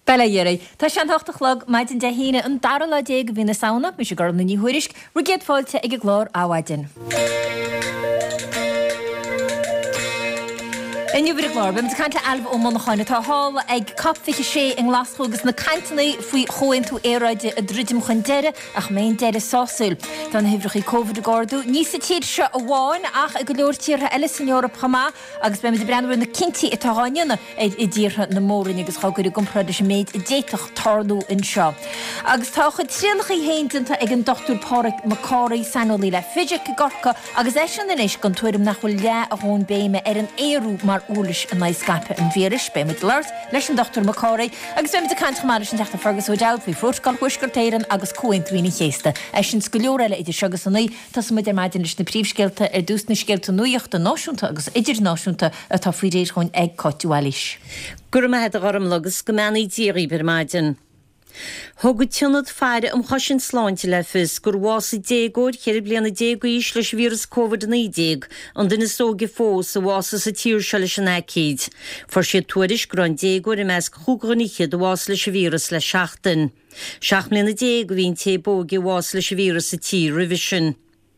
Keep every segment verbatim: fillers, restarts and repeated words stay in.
Bella Yeri, tá sé an tochtachlog maid an de híine an dar le dé go bhína saona me se gar na níhuiirisk ru géad fáilte ag glór áhaidin. In you glór, bim de canta alb ó man cháine tá hall ag capfiche sé in glaschogus na cantanna faoi choin tú éráide a dridim chun deire ach main deire sásúil. Dan hefrich i COVID gordú. Ní sa tíad se a bháin ach ag go leor tíre eile san Europa chamá agus bim de brandú na cinti i táhainna i ddíre na mórin agus chagur gomprad is méid i déitach tarlú in seo. Agus tá chud trílacha héintanta ag an doctor Pádraig Macáraí sanolí le fiidir go gorca agus é sin inis gan tuairim nach bhfuil le a hón béime ar an éarú mar úlis a mai scape an víris be mit lart leis an doctor Macáraí agus be mit a cant mar sin teachta fergus ó dealt fi fórscal huisgurtéiran agus cointrína chéiste é sin scoleorile idir segus an nuí tas mu der maidin leis na príomhscéalta ar dús na scéalta nuíochta náisiúnta agus idir náisiúnta a tá faoi réir chuin ag coitiúalis. Gur me het a garm agus go meanaí dírí ber maidin. Thugad tionad fearre am chosin sláinte le fis gur bhása dégóid chéir blianana dégóis leis vírus COVID nineteen an duna sóga fós a bhása sa tír se leis an écéid. For sé tuairis gur an dégóir i meas chugraníche do bhása leis vírus le seachtain. Seach mbliana dégó hín té bóga bhása leis vírus a tír revision.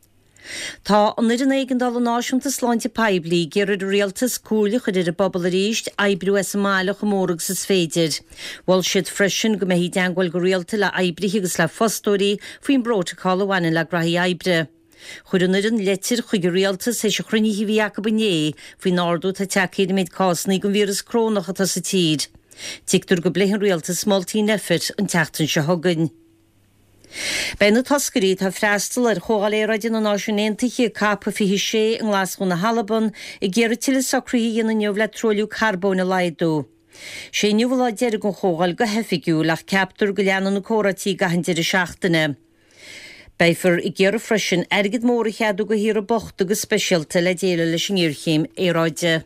Tá an idir éigen dal an náisiúnta sláinte peblií gearid réaltas cúla chud idir bobbal a ríist ebrú es máile go mórag sa féidir. Bhil siad freisin go méhí deanghil go réalta le ebrií agus le fostóí faoin brotáil amhaine le graí ebre. Chud an idir letir chuig réaltas é se chruníhí bhí aca bané faoin nárdú tá teacéad méid cásnaí go vírus crónacha tá sa tíd. Tictar go bléhan réaltas moltí nefir an teachtain se thugann. Bein na toscarí tá freistal ar chógaléireidin na náisiúnéntaí cappa fihi sé an Glasgow na Halaban i ggéir tiile sacraí na neamh le troliú carbón na laidó. Sé nuhla deir go chógáil go hefigiú lech captar go leanan na córatí gahandir seachtainna. Beifar i ggéir freisin ergid mór cheadú go hir a bocht agus speisialta le déile leis an íorchéim éráide.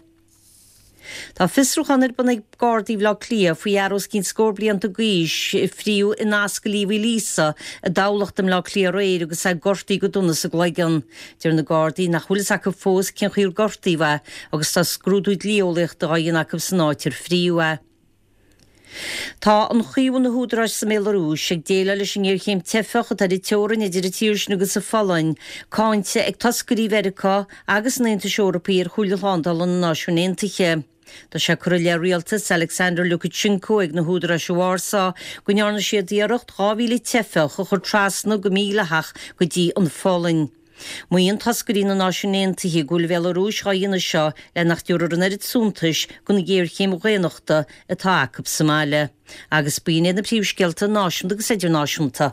Tá fisrúchan ar banna gádaí bhlá clia faoi aros cín scór blianta gais fríú in ascalíhí lísa a dálachtam lá clia réir agus a gortaí go duna sa gleigan. Dear na gádaí nach chulas acu fós cin chuir gortaí bheith agus tá scrúdúid líolacht a ghaon acu san áitir fríú bheith. Tá an chuíú na húdras sa mélarúis ag déile leis an ggéirchéim tefach a tá i teorann idir a tíirsin agus sa falainn, cáinte ag tascarí Verica agus na Aontais Eorpaí ar chuileándal an náisiúnéntaithe. Tá sé chu le rialtas Alexander Lukashenko ag na húdras Warsaw go nearna siad díareacht gáhíle tefach a chur trasna go míleach go dtí an falainn. Muíon tascarí na náisiúnéntaithe gúil Belarúis chaíonna seo le nach dúrar an irid súntais go na ggéirchéim ghaonachta atá acu Somália. Agus bíine na príomhscealta náisiúnta agus idir náisiúnta.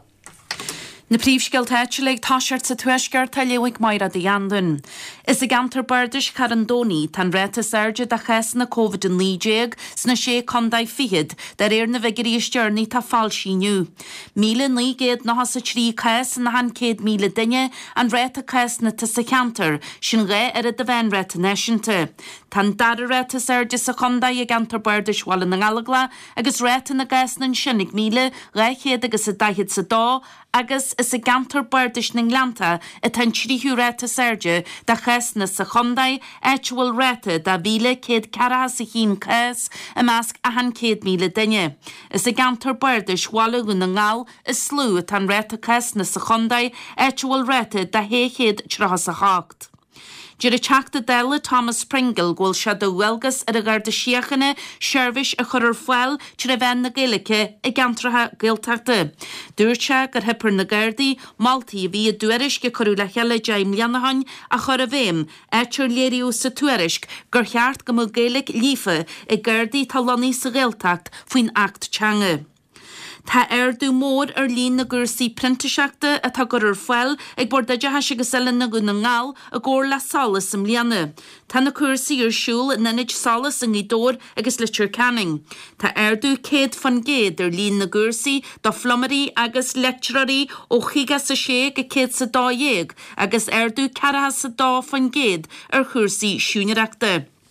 Na príomhscealta le táseart sa tuaisceart tá leigh maira de Andan. Is a gantar bardis char an dóní tan réta serge da ches na COVID an líéag sna sé condaid fihiad dar éir na bhegirí istearní tá fáilsíniu. Míle ní géad na has a trí ches na han céad míle duine an réta ches na ta sa cantar sin ré ar a da bhain réta neisianta. Tan dar a réta serge sa condaid a gantar bardis wala na galagla agus réta na ges na sinnig míle ré chéad agus a dahiad sa dá agus is a gantar bardis ning lanta a tan tríú réta serge da ches na sa chondaid eitual réta da bíle céad cara sa hím ches a measc a han céad míle duine. Is a gantar bardis wala gun na ngáil is slú a tan réta ches na sa chondaid eitual réta da hé chéad trá sa hácht. Dúir a teachta déile Thomas Pringle ghfuil se do bhfuilgus ar a gcuirde siochanna seirbhís a chur ar foiil trí a bheith na Gaeilge i gceantratha Gaeltachta. Dúirt se gur hipar na Gardaí Maltaí a bhí a dúiris go choú le cheile deim leanahain a chur a bhéim éitir léiriú sa tuairisc gur cheart go mó Gaeilge lífa i Gardaí talanaí sa Gaeltacht faoin act teanga. Tá airdú mór ar lín na gursaí printaseachta a tá gur ar foiil ag bordaide has agus eile na go na ngáil a ggóir le salas am líana. Tá na cuasaí ar siúil na nid salas an gídóir agus litir canning. Tá airdú céad fan géad ar lín na gursaí do flomarí agus lecturarí ó chigas sa sé go céad sa dá dhéag agus airdú cara sa dá fan géad ar chuasaí siúneachta.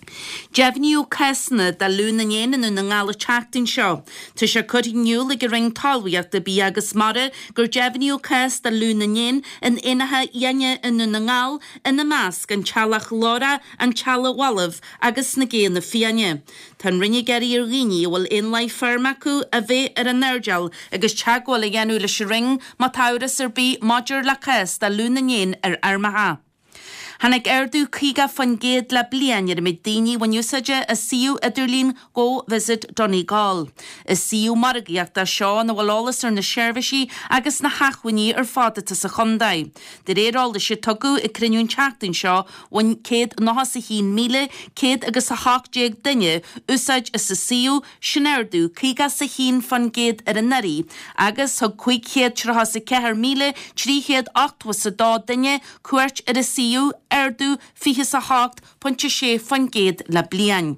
Jefniú Cessna da lúna éanaan na ngála teachtain seo. Tá sé cutiniú le go ring talhaíocht de bí agus mara gur Jefniú Cess da lúna éan an inathe ianne in na ngál in na measc an tealach Laura an teala Wallav agus na géan na fianne. Tan rinne geirí ar riní bhfuil inlai firma acu a bheith ar an nerdeal agus teagháil a ghéanú leis ring má tauras ar bí Modger le Cess da lúna éan ar armaha. Hannig erdú cíga fan géad le blianir mid daoine wan úsaide a síú idirlín go visit Donegal. Is síú margaíocht a seo na bhlálas ar na seirbhísí agus na hachhaní ar fáda sa chundaid. De rérála sé tugu i criniún teachtain seo wan céad náhas a hín míle céad agus a háchdéag duine úsaid is sa síú sin erdú cíga sa hín fan géad ar an narí agus thug chuig chéad trahas a cehar míle trí chéad achtha sa dá duine cuairt ar a síú erdú fihe sa hácht pontse sé fan géad le blian.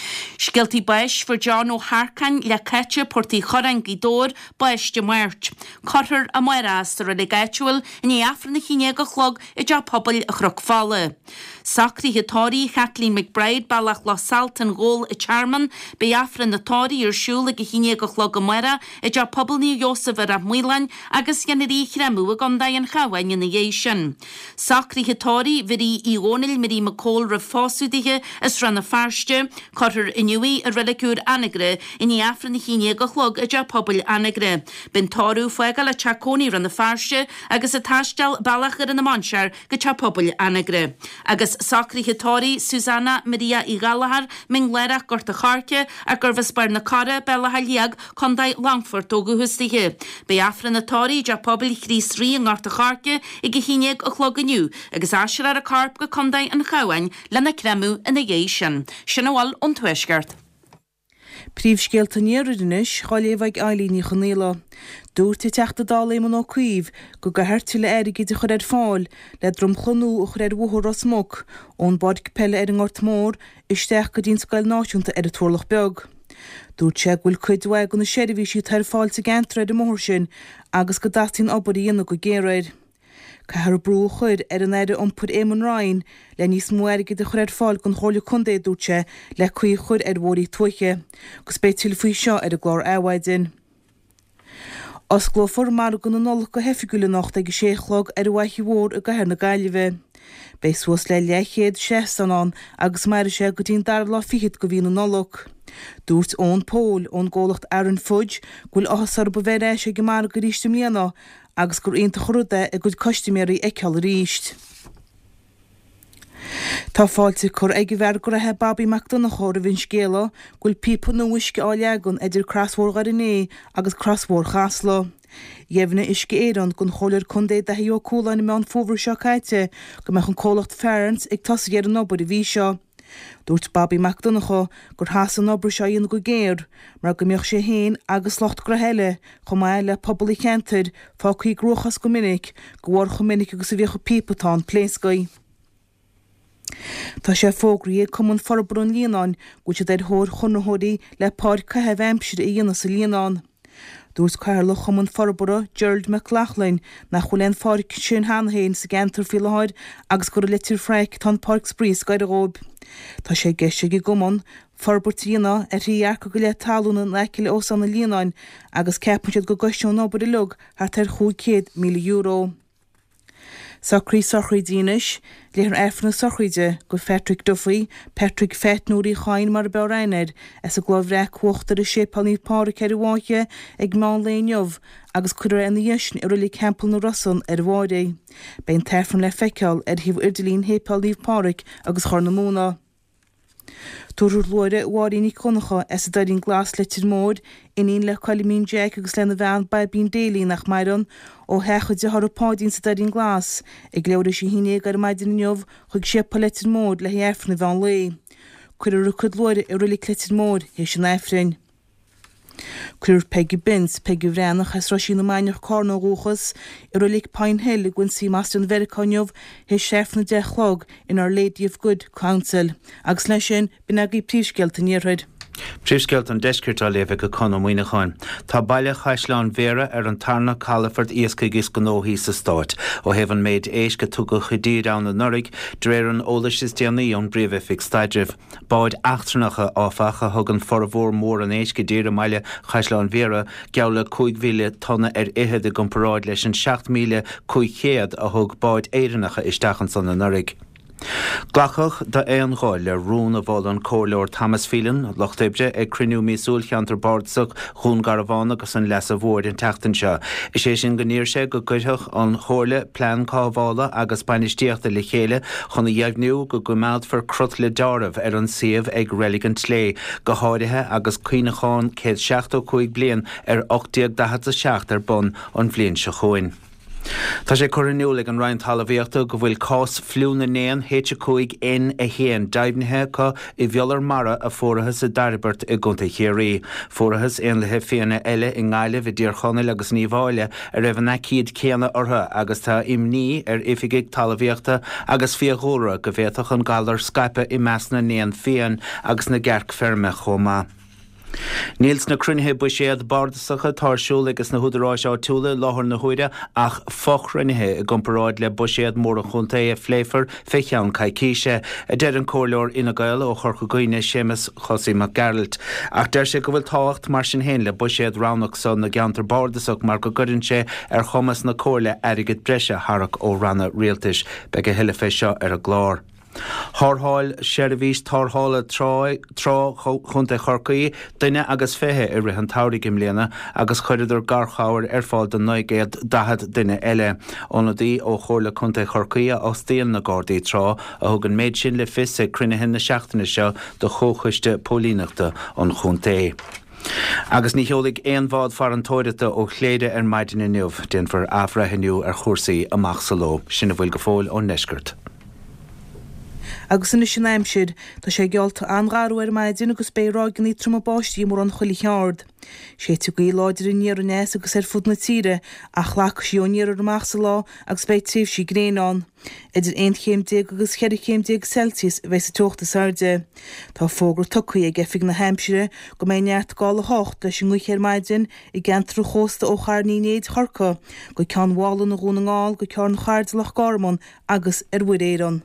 Sgiltí bais for John O'Harkan le caiite portí chorangi dór bais de muirt. Corthir a muiras ar a le gaituil in í afran na chiné go chlog i d pobl a chrog fále. Sacrí hitóí Kathleen McBride ballach Los Salton ggóil i Charman be afran na tóí ar siúla go chiné go chlog a muira i d pobl ní Joseph ar a Muilan agus gannarí chremú a gondai an chahain in na dhéisian. Sacrí hitóí virí í ónil mirí macól ra fásúdige is ran na farste Corthir inniuí a relicúr anagre in í afran na chiné go chlog i d pobl anagre. Ben torú fuegal a chacóní ran na farste agus a taistel ballach ar an na mansear go t pobl anagre. Agus Sacrí hitóí Susanna Maria i Galahar ming lerach gorta charce a gurfas bar na cara bella haliag condai Langford ó guhustihe. Be afran na tóí d pobl chrís rí an gorta charce i go chinéag o chloganiu agus asir ar a carp go condai an chawain le na cremú in na géisian. Sinnahal on tuisgart. Príomhscéalta níorúdanis choléomhaigh eilíní chonéla. Dúirta teachta dálaimon ó cuomh go go hertúla airigí de churéid fáil le drom chunú ó churéid bhuthar os mog ón bod pelle ar an ort mór isteach go dín scail náisiúnta ar a tuarlach beag. Dúirt sé bhfuil cuidhhaig go na seirbhísí tar fáil sa gantraid a mór sin agus go datín obair dhéanana go géiraid. Cahar brú chuid ar an éidir ompur éman rain le níos muirigi de churéid fáil gon chola chundé dúirte le chuí chud ar bhórí tuiche, gus béitiil faoi seo ar a glár áhaidin. Os glófar mar go na nolach go hefigúla nacht ag séchlog ar bhaici mhór a gahar na gaiileh. Bei suas le lechéad seastanán agus mar sé go dtíon dar lá fichiid go bhí na nolach. Dúirt ón pól ón ggólacht ar an fudj gúil áthasar ba bheith éis go mar go ríiste mlíana agus gur aonta chruda a gúid costiméirí eiceall ríist. Tá fáilte chur ag bhar go rathe Bobby McDonagh chóir a bhín scéala gúil pípa nó uisce áleagan idir crasmhór gariné agus crasmhór chasla. Dhéimhne isce éan gon choir chundé de hiú cúlain me an fóbhar seo caite go meach an cólacht fearns ag tas ar an obair a bhí seo. Dúirt Bobby McDonagh gur has an obair seo dhéana go géir mar go mbeoh sé héin agus locht go heile chum le pobl i cheantar fá chuí grochas go minic go bhhar chu minic agus a bhíocha pípatán pléascaí. Tá sé fógraí cum an forbrún líonán go sé d thóir chunathirí le páir caitheamh aimsir i dhéana sa líonán. Dúirt Carla chum an forbara Gerald McLaughlin na chuléon fáric sin hanhéin sa gantar fiáid agus gur litir freic tá Parks Breeze gaiir aróib. Tá sé geiste go gomon forbartíana a ríarca go le talúna leiciile os an na líonáin agus cepansead go goisteán nóbar i lug ar tar chuúcéad míle euro. Sacrí sochraí dínis, léar efna sochraide go Patrick Duffy, Patrick Fetnúí chain mar beráineid as a glóhré cuachtar a sépalní pára ceir bháiche ag má léinmh agus chuir an dhéisn ar rilí campal na Rossan ar bháidé. Bein tefran le feiceáil ar híh irdilín hépalníh páric agus chur na múna. Túrúr luire bháiríní conacha as a daín glas litir mód iníon le choilimín Jack agus lena bhean ba bín délí nach mairan ó hecha de thorapádín sa daín glas ag leabhar sí híine gar maidin neomh chuig sé palitir mód le heafna bhean lé. Cuir a chud luire ar rilí clitir mód hééis sin éifrin. Cuir Peggy Binns, Peggy Vránach has roisí na mainach cárna róchas ar rilí Pine Hill a gún sí más an Vericáneomh hééis séfna de chlog in Our Lady of Good Council agus lei sin bin agé príomhscealta níorthaid. Príomhsceilt an deiscirt a léibh go conmhaoine cháin. Tá baile Chaisleán Mhéara ar an tarna Calaford iasca gis go nóí sa Stáit ó hehann méid éisce tuga chudí an na Norig dréir an ólas is déanaí an bríomhifig staidrih. Báid achtranacha áfacha thug an formhór mór an éisce dír a maile Chaisleán Mhéara gealla cúig mhíle tonna ar ihead a gomparáid leis an seacht míle cúig chéad a thug báid éireannacha isteachchan san na Norig. Glachach da éan gáil le rún a bháil an cóirleor Thomas Phelan, Lochtibre ag criniú mísúil cheantar bárdasach chun Garabhána agus an lesa bhór in teachtain seo. Is sé sin gníir sé go gcuitheach an chóirle plán cábhála agus bainisteachta le chéile chun na dheagniú go gumád for crut le dáramh ar an siomh ag religant lé go háirithe agus cuoinecháin céad seachtó chuig blian ar ochtaíag dahat a seacht ar bun an bblion se chuin. Tá sé choirniúla an Ryan talmhaíochta go bhfuil cás fliúna néan héite chuig in a héan daimnithe có i bheallar mara a fórachas a Daribert i gcunta chéirí. Fórachas in lethe féanna eile i ngáile bhí díorchonil agus níomháile ar raibh naciad céanna ortha agus tá imní ar ifigiigh talmhaíochta agus fiaghóra go bhéadach an galar Skype i measna néan féan agus na gearc ferme chomá. Níls na crunithe bu séad bardasacha tarsúil agus na húdaráis á túla láthar na huire ach fochrunnithe i gomparáid le bu séad mór a chunta é fléifar fecheann caicíise a deir an cóirleor ina gail ó chorcha goine sémas Chosí Mac Gerald. Ach deir sé go bhfuil táhacht mar sin héin le bu séad ránach son na geantar bardasach mar go gurann sé ar chomas na cóirle airigid breise harach ó ranna rialtais be go hiile fé seo ar a glár. Thortháil séirvís tarthála trá chunta chorcaí duine agus fethe i rihan tairigh imléana agus chuiridir garcháir ar fáil don naigéad dahad duine eile ónadaí ó chóirla chunta chorcaí os daon na Gardaí trá a thug an méid sin le fisa cruinehin na seachtaine seo do chóchuiste pólínachta an chunta. Agus ní cheolaigh éon bhád far an tóireata ó chléide ar maidin inniuh den for afraithniu ar chórsaí amach sa ló sinna bhfuil go fóil ó neiscirt. Agus in sin aimsir tá sé gealt anráú ar maidin agus bérágan í trom báistí mór an chuilí cheard. sé tú go láidir in níar nes agus ar fud na tíre a chlach síoníar ar amach sa lá agus bei tríomh sí gréán. Idir ein chéimdéag agus cheir chéimdéag Celsius bheits sa tuachta sarde. Tá fógur tucaí ag gefig na Hampshire go mé neart gála hácht leis an gchéir maidin i gantru chósta ó charní néad charca go cean bhála na gúna ngáil go cearn cháird lech garmón agus ar bhuiid éireann.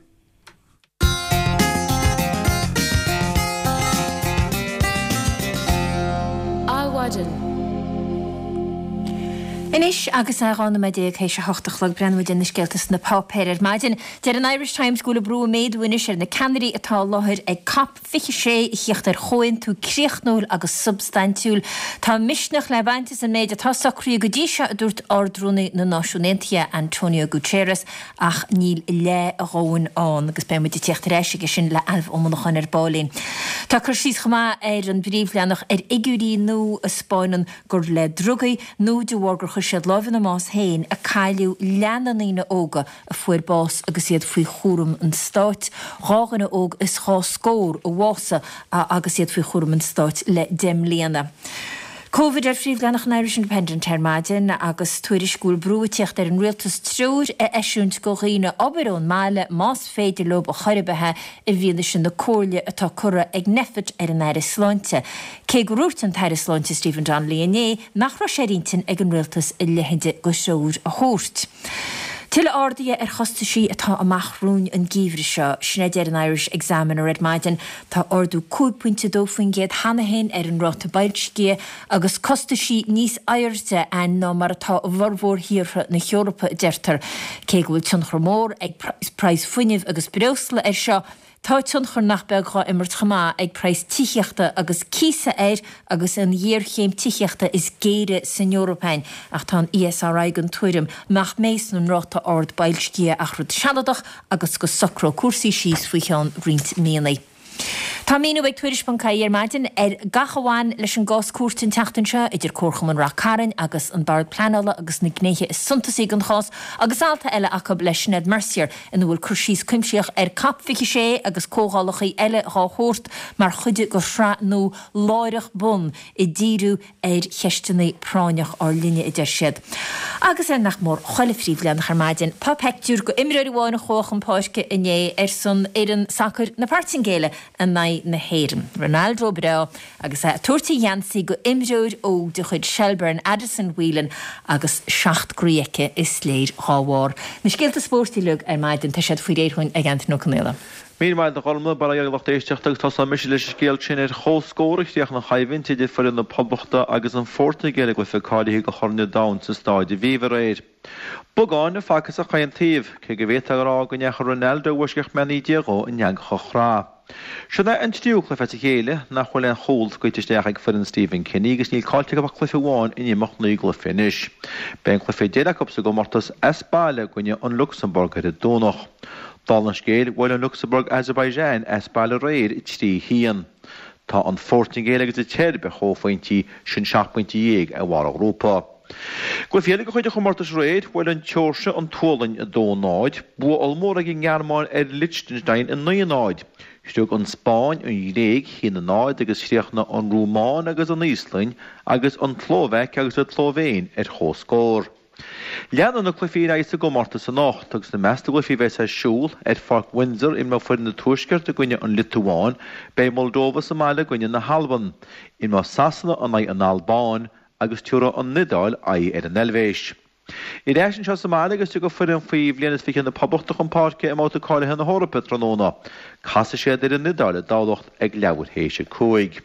Inis agus arána me déag hééis se hochtachlog brenmuid in na sgeltas na pápéir maidin, dear an Irish Times gúla brú méadúinis ar na Canary atá láthir ag cap fiche sé i chiocht ar choin tú críochnúil agus substantiúil. Tá misnach le baintas an méid atá sacrú go ddíise a dúirt ordrúna na Náisiúnta Antonio Guterres ach níl le a gáin an agus be muid techt réisiige sin le alh ómannachan ar bálín. Tá chur síos chumá ar an bríomhleannach ar igúí nó a Spáinan gur le drugaí nó de bhhargur siad láhan na más héin a caiiliú leanaína óga a fuair bás agus iad faoi chórum an Stáit. Ráganna óg is chá scór ó bhása agus iad faoi chórum an Stáit le dem léana. Covid ar phríomhleannach na Irish Independent ar maidin agus tuairí scúil brúteocht ar an rialtas trúr a eisiúnt go riine obairón máile más féidir lob a choiribethe i bhíonna sin na cóirle atá cura ag nefid ar an air sláinte. Cé go rúirt an tair sláinte Stephen John Leoné nach ra sérintin ag an rialtas i lehiide go seúr a thuirt. Tile ádaí ar chosta sí atá amach rún an gíomhre seo snéidir an Irish Examiner red maidin tá ordú cúig pointe dófuin géad hanahéin ar an ráta bailscé agus costa sí níos airte an ná mar atá bharmhór hiortha na Heorpa deirtar. Cé go bhfuil tionchar mór ag preis fuineh agus breosla ar seo tá tionchar nach beagá immert chamá ag preis tícheachta agus císa air agus an dhéir chéim tícheachta is géire san Européin ach tá E S R I gan tuairim meach mééis an ráta ord bailscé ach rud seadach agus go socró cuasaí síos faoi cheann rint méanaí. Tá míú ag tuairispan caiir maidin ar gachaháin leis an gás cuairtin teachtain seo idir cócham an racarin agus an bard planála agus na gnéthe is suntasí an chás agus alta eile acu leis Ned Mercier in bhfuil chuirsíos cuimseoch ar cap fiche sé agus cóálachaí eile ráthórt mar chuide go sra nó láireach bun i ddíú ar cheistena práineach á linne i d deir siad. Agus é nach mór choile phríomhleannach ar maidin, Pá peictúr go imreir bháinna chóch an páisce inné ar san ar an sacr na Partingéile an naid mai na héirim. Ronaldo Breu agus tuairtaí Yancey go imreúir ó de chuid Shelburne Addison Whelan agus seacht gríice is léir háhár. Na scéalta spórtaí ar maidin tá siad faoi réirhain ag an nó Canéla. Mí mai na golma bara ag lechtéisteach tá sa mis leis scéal sin ar chóscóirteach na chaimhainte de fuin na poblachta agus an fórta géala go fi cádaí go chorne da sa stáid bhíh réid. Bugáin na facas a chaantíomh chu go bhéta ará go necha Ronaldo bhuiisceach meí diaagó in neag chochrá. Sena an stúcla fe chéile nach chuil an hólt go isteach ag fuin Stephen Kenny agus níl cáilte go clufa bháin in imach nuigla finis. Ben clufa déach op sa go martas espáile gonne an Luxemburg ar a dónach. Dal an scéil bhfuil an Luxemburg Azerbaijan espáile réir i tí hían. Tá an fórtingéile agus a teir be chófaintí sin seaachpointí dhéag a bhar Europa. Go féle go chuide chomórtas réid bhfuil an teirse an tólainn a dónáid, bu almór ag ngearmáin ar Liechtenstein in nuanáid. Stúg an Spáin an réig hína náid agus sríochna an Rúmán agus an Íslainn agus an Tlóveic agus a Tlóvéin ar chóscór. Leanan na clufií éis a go marta sa nácht agus na measta clufií bheits a siúl ar Fort Windsor in má fuin na tuaisceart a gine an Lituáin, bei Moldova sa máile gine na Halban, in má Sasanna an an Albán agus túra an Nidáil ai ar an Elvéis. I réis an seo sa máile agus tu go fuin faoi bhléanas fi na poblachta an páce am áta cáilethe na Hórappa tróna, casa sé ar an Nidáil a dálacht ag leabhar héise cúig.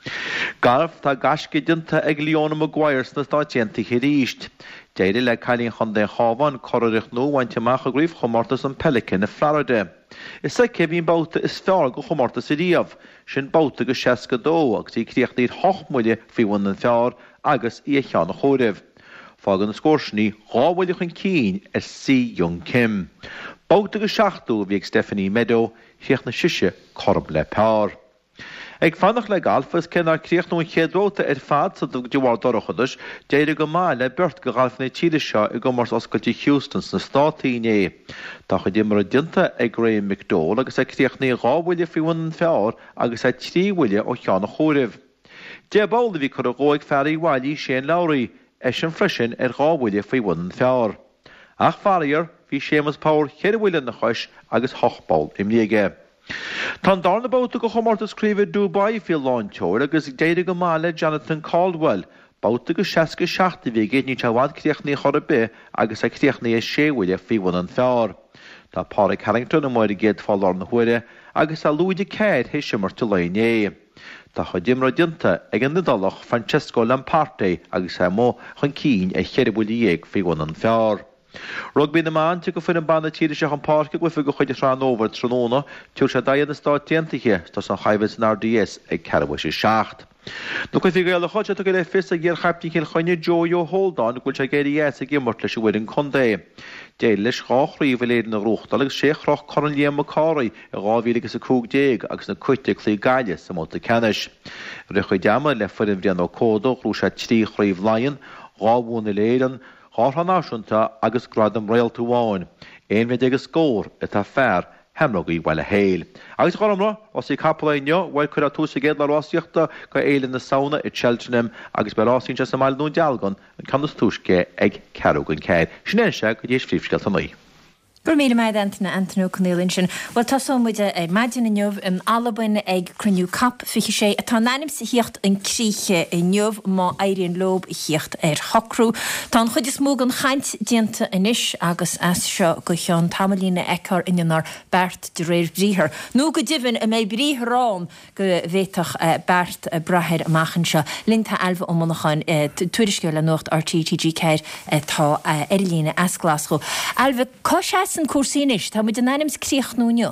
Garf tá gasci dinta ag Leona Maguires na stáitianta chiríist. Déidir le cailín chundé chábhain choirich nóhainte meach a gríomh chomórtas an Pelican na Florida. Is sa cebhín báta is fear go chomórtas i díomh, sin báta go seaca dó agus í críochtaí thochmuide fihhain an fear agus í a cheanna chóiribh. Fágan na scórsní gáhfuile chun cín ar sí Young Kim. Báta go seachtú bhíag Stephanie Meadow cheach na siise chorb le pear. Ag fannach le galfas cinnar críoch nó chéadróta ar fad sa do dúhar dorochadas, déidir go máile beirt go galfna tíide seo i go mars oscailtí Houstons na státaíné. Tá chu dimar a dinta ag Graham McDowell agus ag críochnaí gáhfuile fiúin an fearr agus ag tríhfuile ó cheanna chóiribh. Dé bála bhí chu a ggóig fearí bhailí sé Lowry, eis an freisin ar gáhfuile fiúin an fearr. Ach fearíar bhí Seamus Power cheirhfuile na chuis agus thochbáil im léige. Tá darna báta go chomórtas críomh Dubai fi láinteoir agus déidir go máile Jonathan Caldwell, báta go seaca seachta bhí géad ní tehád críochnaí choribé agus ag críochnaí é séhfuile fihhain an fearr. Tá Pádraig Harrington am muir géad fáil na huire agus a Louis de Caid hééis simmar tú lené. Tá chu dimra dinta ag an nadalach Francesco Lamparty agus é mó chun cín é cheirhfuile dhéag fihhain an fearr. Rugby na man tu go fin an banna tíide se an páce go fi go chuide rán óver tróna, túr se daad na stáitiantaige tá san chaibhs an R D S ag ceirhha sé seacht. Nu go fi go le chuide go le fis a ggéir chaptí cin chuine Joe Holdáin gúil se géirí é a gimmart leis bhfuin chundé. Dé leis ráchríomh léad na rucht agus séchroch choran léam macáraí a gáhílagus a cúg déag agus na cuite clí gaiile sa móta cenis. Ri chu deama le fuin bhrían ó códó rú se trí chríomh lain, gáhúna léan, Chátha náisiúnta agus gradam réalta bháin, éon bheith agus scór atá fearr hemrogaí bhile héil. Agus choramra, os í capalainne, bhfuil chur a túsa géad le rásaíochta go éileann na saona i Cheltenham agus be rásínte sa máil nó dealgan an canas túisce ag cearúgan céir. Sin se go dhééis fríomhscailta mí. Gur mí maid antna Antonio Canélan sin, bhil tasómuide ag maidin na neomh an albain ag cruniú cap fiche sé a tá nanim sa hiocht an críche i neomh má éiríonn lob i hiocht ar hocrú. Tá chud is móg an chaint dianta inis agus as seo go teán tamlína ecar inar Bert de réir bríthir. Nó go dihann a mé bríthráin go bhéach Bert brathir amachchan seo linta alfa ómanachain tuairisceil le nuacht R T T G ceir tá Erlína Asglasgow. Alfa cos an cuasínis, tá mu den anim críoch núneo.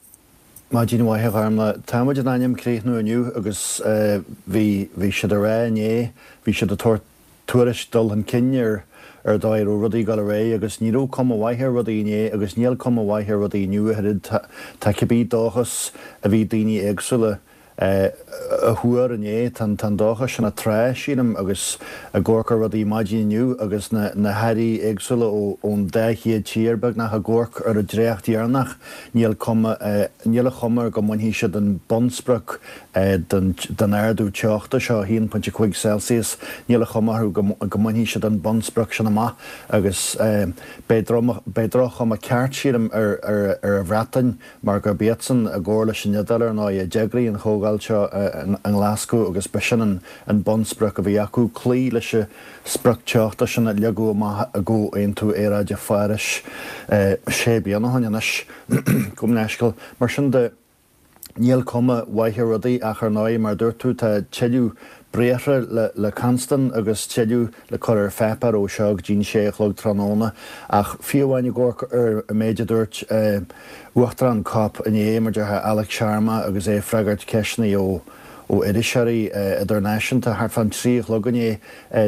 Má dín bhaithe armla, tá mu den anim críoch núniu agus bhí bhí siad a ré né, bhí siad a tuairis dul an cinnear ar dáir ó rudaí gal ré agus níró com a bhaithe rudaí né agus níl com a bhaithe rudaí nniu head tá cibí dáchas a bhí daoine éagsúla a thuair an é tan tan dócha sin na tre sínam agus a ggócar rud í maidíniu agus na na hairí éagsúla ó ón déchiad tíarbeg nach a ggóc ar a dréachtíarnach níl cuma níl a chumar go mhain hí se den bonsprach den airdú teachta seo one point five Celsius níl a chumar go mhain hí se den bonsprach sin amach agus bédroch am a ceart siadam ar ar ar a bhreatain mar go béatsan a ggóir leis sin neadar ná a deagraí an chógáil seo an Glasgow agus be sin an bonsprach a bhí acu clí leis se sprach teachta sin a leagú a go aon tú éráide fáris sé bíanana haneis gom neiscail mar sin de níl cuma waithe rudaí a chu náid mar dúir tú tá teilú bréithre le, le Canstan agus teilú le chuir fepar ó seag dín sé chlog tróna ach fiomhhaine ggócha ar a méide dúirt uachtar an cap in éimmar dethe Alex Sharma agus é freigart ceisna ó ó Irisharí idir náisiúnta thar fan trí chlogané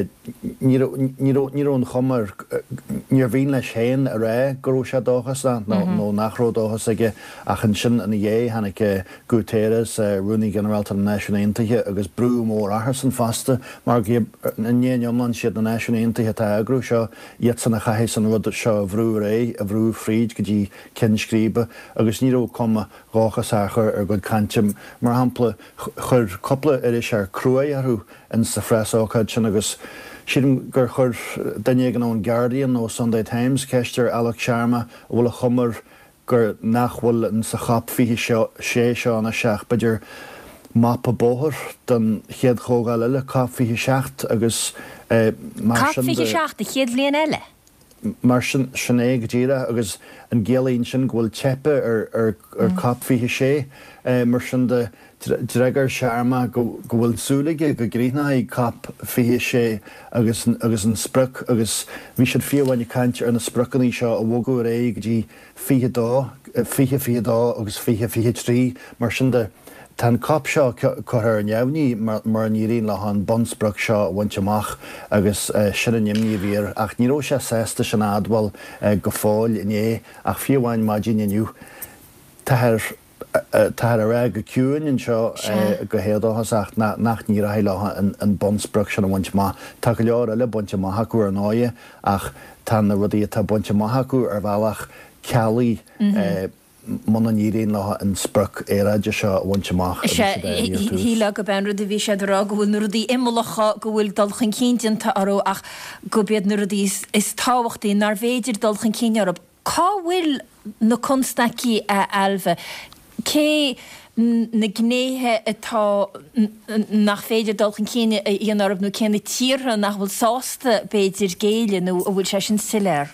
ní ón chumar níor bhíon le chéan a ré gurú sé dóchas nó nachró dóchas aige ach an sin in dhé hanig Guterres runúnaí generalta na Náisiúntaithe agus brú mór ahar san fasta mar nanéomlan siad na Náisiúntaithe tá agrú seo iad sanna chaithé san rud seo a bhrú ré a bhrú fríd go dtí cinscríbe agus níró cuma gáchas achar ar go cantim mar hampla chur coppla ar is ar cruaí arú in sa freasáchaid sin agus siadm gur chur daine gan ón Guardian nó Sunday Times ceistir Alex Sharma bhfuil a chumar gur nachhfuil in sa chap fiche sé seo na seach beidir map a bóthir den chéad chógáil eile cap fiche seacht agus cap fiche seacht a chéad bliain eile mar sin sinné go dtíra agus an ggéalaíonn sin ghfuil tepe ar ar ar cap fiche sé mar sin de Dregar Sharma go bhfuil súlaige go grína í cap fiche sé agus agus an sprach agus bhí siad fiomhhaine caiint ar na sprachannaí seo a bhógú ré go dtí fiche dá fiche fiche dá agus fiche fiche trí mar sin de tá cap seo chuir neamhní mar an íríon le an bonsprach seo bhaint amach agus sin an nimní bhír ach níró sé sésta sin adhil go fáil iné ach fiomhhain maidíniu táir Tá a ré go ciúin seo go héadchas ach nach ní a heilethe an bonsprach sin bhaint má tá go leor eile bunte maithú ar náide ach tá na rudí tá bunte maithú ar bhealach cealaí mna níréon le an sprach éráide seo bhaintteach. Hí le go ben rud a bhí sé rá go bhfuil nu rudí imolacha go bhfuil dulchan cínta aró ach go bead nu rudí is táhachttaí nar féidir dulchan cíine arab. Cá bhfuil na constaí a albha cé na gnéthe atá nach féidir dulchan cíine íon arab nó céanna tíre nach bhfuil sásta béidir géile nó a bhfuil sé sin siléir.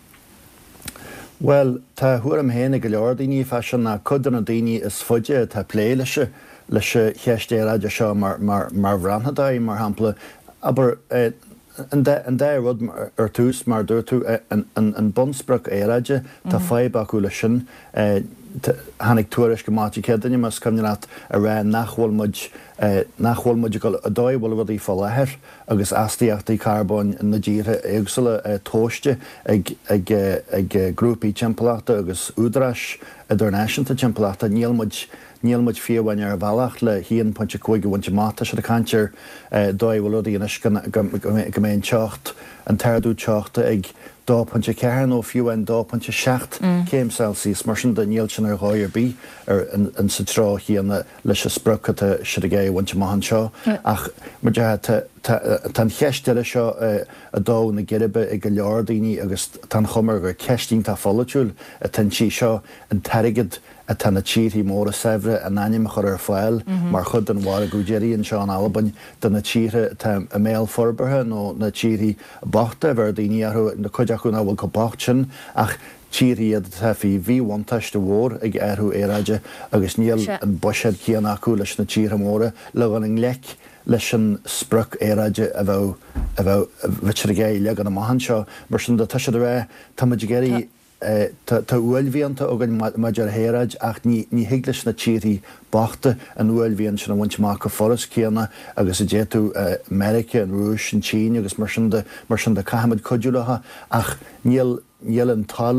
Well, tá thuair am héna go leor daoine fesin na chudan na daoine is fuide tá plé leise leis cheistéráide seo mar bhranthadaí mar hampla aber an dé rud ar tús mar dúir tú an bonsprach éráide tá fáib acu lei sin hanig tuairis go mátí cedaine mas cumneat a ré nachhfuilmuid nachhfuilmuid go a dóibhfuil rud í fá lethir agus astíochtaí carbón na ddíre éagsúla tóiste ag grúpaí timpplaachta agus údrais idir náisiúnta timpplaachta nílmuid nílmuid fiomhhaine ar bhealach le one point five go bhainte máta se a cantir dóibhfuil rudaí inis go mbeon teocht an teirdú teachta ag two point four nó fiúin two point six céim Celsius mar sin de níl sin ar gáir bí ar an sa trá híanana leis a sprachata si a gé bhainte maihan seo ach mar de tan cheistile seo a dó na giribe ag go leor daoine agus tan chumar gur ceistín tá folatúil a tan sí seo an teigid a tanna tíí mór a sehre a naim chur ar fáil mar chud an bhhar a gúdéirí an Seán Alban den na tíre a méil forbarthe nó na tíí bachta bhar daoinearú na chuideachú ná bhfuil go bacht sin ach tíí a tafií bhíhaantaiste mhór ag airthú éráide agus níl an buisiad cían acu leis na tíre móra le an an lech leis an sprach éráide a bheith a bheith vitir gé le an na maihan seo mar sin de tuise ré tá géirí Tá uailhíonanta agan maidir héráid ach ní hiiglas na tíí bachta an uailhíonn sin bhaintteach go forras céanna agus i déú America an Rúis an Chín agus mar sin mar sin de caihamid coidúlatha ach níl an tal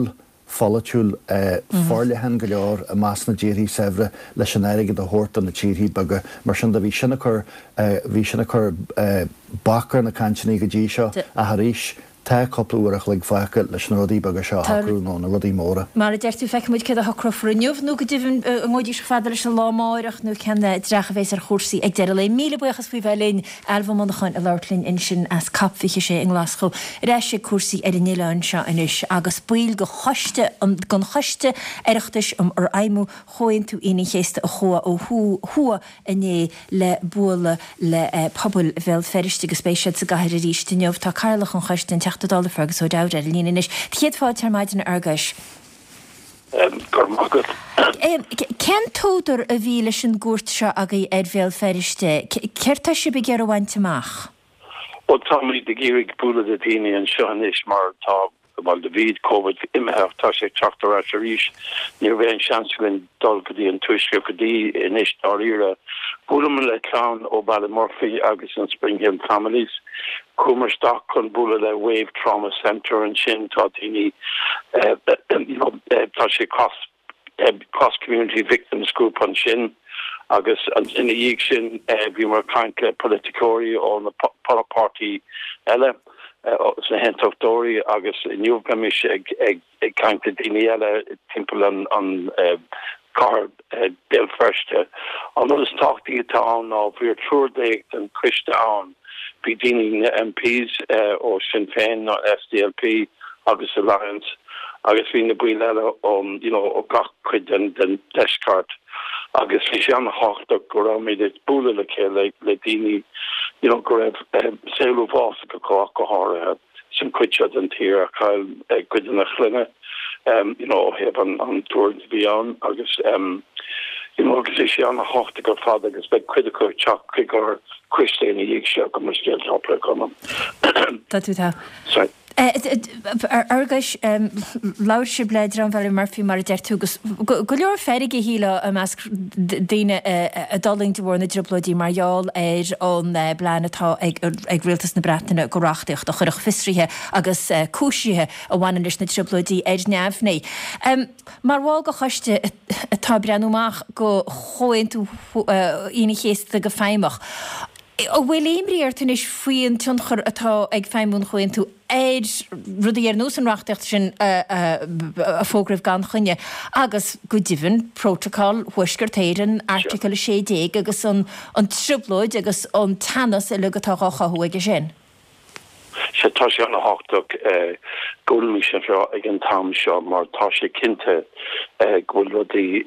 folúil fálahan go leor a más na ddíirí sehre leis an aige a thuirta na tíí bag mar sin a bhí sinna chur bhí sinna chur bakar na cantinní go ddí seo a haríis tá coppla le feice leis na rudí bag seo haú nó na rudí móra. Mar a deirú feicmid ce a crofrúniuh nó go dtíhann ngóidís fadal leis an lámáireach nó cena drecha bhééis ar chósaí ag deir le míle buchas fao bhelín albhamachchan a láirlinn in sin as capfiche sé in Glasgow. Reis sé cuasaí ar in Ileán seo inis agus buil go choiste gon choiste aireachtas um ar aimimú choinn tú ina chéiste a chua ó thua iné le bula le pobl bhil feriste go spéisiad sa gaiir a ríiste tá cairlach an choiste an teachta dála fergus ó dáir a líana inis. Chéad fáil tar maidin argais. Ken tódar a bhí leis an gúirt seo aga ar bhéal feriste, ceirta si be gur a bhaintteach? Ó tá mí de gérig búla a daine an seo inis mar tá bhil de bhíd COVID imtheh tá sé teachtar a ríis níor bhéh an seansainn dul go dtí an tuisce go dtí inis áíre búla le clán ó Ballymurphy agus an Springhill Families Cúmar stock chun búla le Wave Trauma Centre an sin tá daoine tá sé cross community victims group an sin agus ina dhéag sin bhí mar caint le politicóirí ó na party eile na hentochtdóirí agus nniuhgamis ag ag caint le daoine eile timpeall an an car del firste an is táchttaí atá an ná bhíor trúrdécht an cuiste an bhí daoine na M Ps ó Sinn Féin ná S D L P agus Alliance agus bhí na buil eile ó ó gach chuid den den deiscart agus bhí sé an háchtach go raibh méid is búla le chéile le daoine go raibh saoú bhás go có go háirithe sin cuisead an tír a chail cuid na chluine heb an an túir bhí an agus agus is sé an háchtach go fad agus be cuiide chu teach chu gur cuiisténa dhéag se go mar scéal tapla chum. Tá tú tá. Argais láir si bleidir an bhile marfií mar a deirtúgus. Go leor ferige híle a meas daine a daling de bhna driblodí marall ar an bleanatá ag rialtas na bretainna go rachtaocht a chuirech fisrithe agus cúisithe a bhhaine leis na driblodí ar neamhnaí. Mar bháil go choiste atá breanúach go choinn tú ina chéasta go féimach. ó bhfuil éimríartain is faoin tunchar atá ag féimún chuinn tú éid rudí ar nús an rachtacht sin a fógrah gan chunne agus go dtíhann protocol huisgur téiran article sé déag agus an triblóid agus an tanas i legatá chahuaige sin. Se tá sé an háach goú se ag an tam seo mar tá sé cinnte ghfuil rudí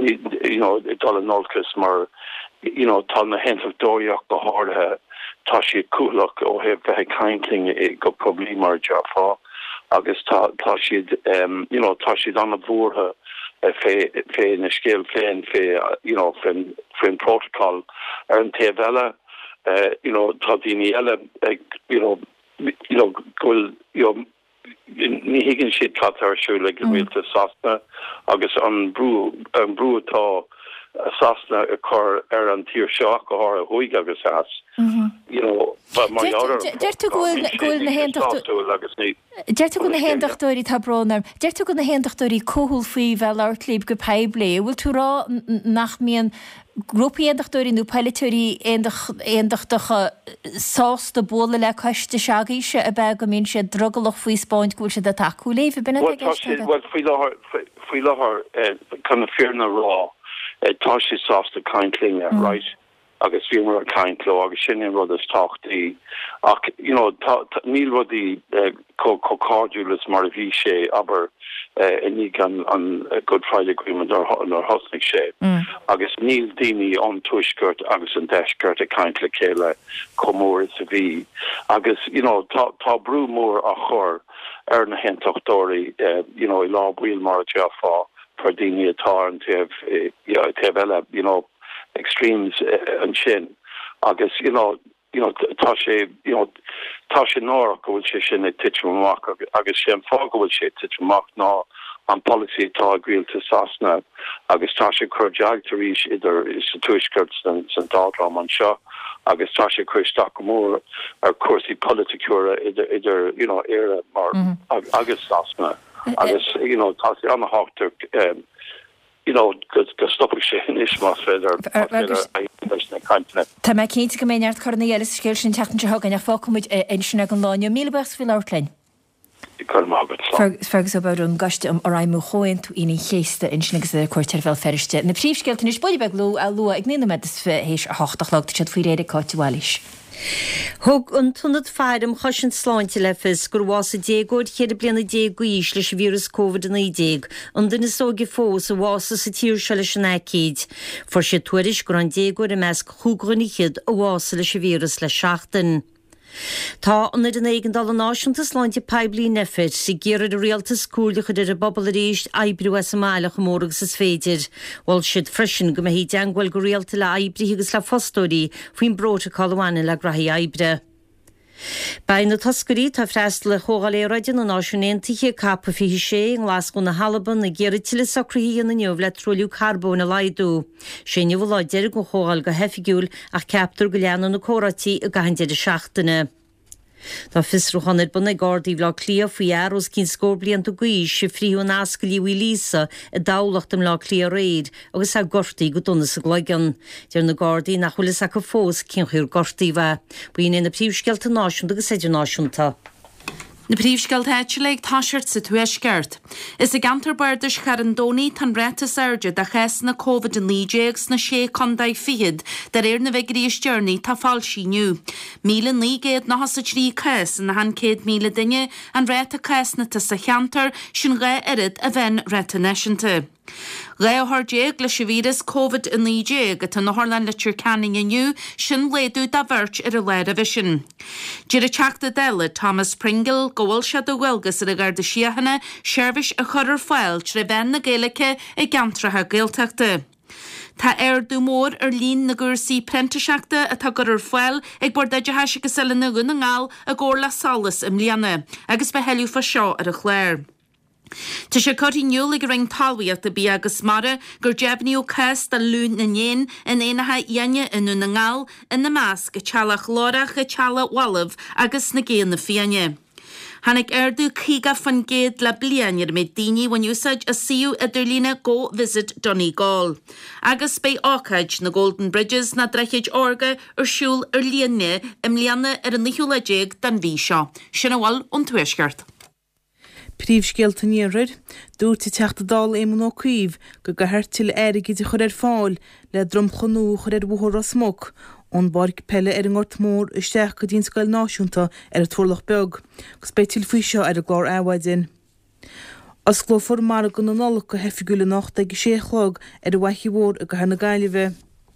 dal an nolcas mar you know, tá na henfah dóireach go háthe tá siad cúlach ó hebh bheith caintling go problém mar job fá agus tá siad you know, tá siad anna bhórtha fé fé na scéal féin fé you know, fén protocol ar an taobh eile you know, tá daoine eile you know, you know, gofuil you know, ní higann siad cat arsú le go rialta sasna agus an brú an brú atá sasna a chur ar an tír seo go háir a chuig agus as. You know, but my other Deirtu gofuil na héantachtúirí Deirtu go na héantachtúirí tá brnar. Deirtu go na héantachtúirí cóhúil faoi bheith leirtlíb go peblié. Bhfuil tú rá nach mííon grúpaí éantachtúirí nó peilitúirí éantaachtacha sásta bóla le caiiste seagaise a bheith go mín sé drogalach faoi Spáint gúil sé de taú léh bena faoi lethir chuna fearna rá tá sé sásta caintling right agus bhí mar a caintló agus sin in rud is táchtaí ach you know níl rudí cócáúlas mar a bhí sé aber iní an an Good Friday Agreement ar hosnig sé agus níl daoine an tuisgurt agus an deisgurt a caint le chéile comór is a bhí agus you know tá brú mór a chur ar na hentochtdóirí you know i lá bhuiil mar a teafá for daoine atá an taobh eile you know extremes uh, an sin agus you know you know tá sé you know tá sé nóra gohfuil sé sin é titmach agus sé an fá gohfuil sé titmach ná an policy tá agrialta sasna agus tá sé chuir deagtaríis idir is sa tuisgurt san san dárám an seo agus tá sé chuir sta go mór ar cuasaí politicúra idir idir you know éire mar agus sasna agus you know tá an hátar um you know go stop sé is mas féidir na kaintne. Tá me cinnte go méart chuna eile scéil sin tetan hagan a fámuid in sinna an láine míbes fi láirlein. Fergus about an gaiste am raimú choin tú ina chéiste in sinnagus a cuairtear fel feriste. Na príomhsceilta is bud beh lu a lu ag nína me hééis a háach láta sé fao réidir cáitiháis. Thg an tunnad fearm chosin sláinte le fis gur bhás a dégóid chéad blianana dégúís leis vírus COVID nineteen an duna sógi fós a bhása sa tíir se leis an écéid. For sé tuairis gur an dégóid a measc chúgrunnichiad a bhása leis a vírus le seachtain. Tá an idir éigen dal an náisiúnta sláinte peblií nefid si géad a réalta scúla chud ar a bobbal a réist aibriú as mála go mórgus is féidir. Bhil siad freisin go hí deanghil go réalta le aibrií agus le fostóí faoin bróta cáháine le grathaí aibre. Bei na toscarí tá freistal le chógáléráide na náisiúnéntaí cappa fi sé an láscú na Halaban na géad tiile sacraí na neomh le troliú carbón na laidú. sé nniu láidir go chógáil go hefigiúil ach ceaptar go leanú na córatí a gahandeide seachtainna. Tá fisrúchanid buna gádaí bhlá clia faoi aros cín scór blianta gaois sé fríú an ascailí bhí lísa a dálachtam lá clia réid agus a gortaí go donna sa gleigan. Dear na gádaí nach chulas a go fós cin chuir gortaí bheith. Bhuion na príomhsceilta náisiúnta agus idir náisiúnta. Na príomhsceilta éitileigh táisiart sa tuaisceart. Is a gantar bardais charandóní tan rétas airde de ches na COVID nineteen na sé condaid fiad dar éir na bheith ríostearnaí tá fáil síniu. Míle ní géad na has a trí ches na han céad míle duine an réta ches na ta sa cheantar sin ré irid a bhein réta neisianta. Réthardéag le vírus COVID nineteen a tá nóharlan le tíir canning iniu sin léadú da bhirt ar a leir a visin. Dir a teachta deile Thomas Pringle gohfuil se do bhilgus ar a gar de siahanna seirbhis a churar fáil tre ben na géalacha i gantrathe géalteachta. Tá airdú mór ar lín na gursaí prentaseachta a tá gur ar foiil ag bord deide heise go sela na gun na ngáil a ggóir le salas im líana, agus be heiliú fa seo ar a chléir. Tá sé cotí nniuúla go ring talhaíocht a bí agus mara gur deabhníú cais de lún na néin in éanathe dhéine inú na ngáil in na meas go tealach lórach a teala walamh agus na géan na fianne. Hannig airdú chiga fan géad le blianir mé daoine when úsáid a siú idir lína go visit Donegal. Agus bei ácaid na Golden Bridges na dreicheid orga ar siúl ar líanne im líanna ar an nihiúlaéig dan bhí seo. Sinna bhil ón tuaisceart. Príomhsceilta níorir, dúirtí teachta dal éman ó cuomh go go heirtil airigí de chur ar fáil le drom chonú chur ar bhuair a smog ón barc pelle ar an ort mór isteach go dín scail náisiúnta ar a tuairlach beag, gus beitil faoi seo ar a glár áhaidin. As glófar mar go na nolach go hefigúla nachta go séchlog ar a waithí mór a go hena gaiileh.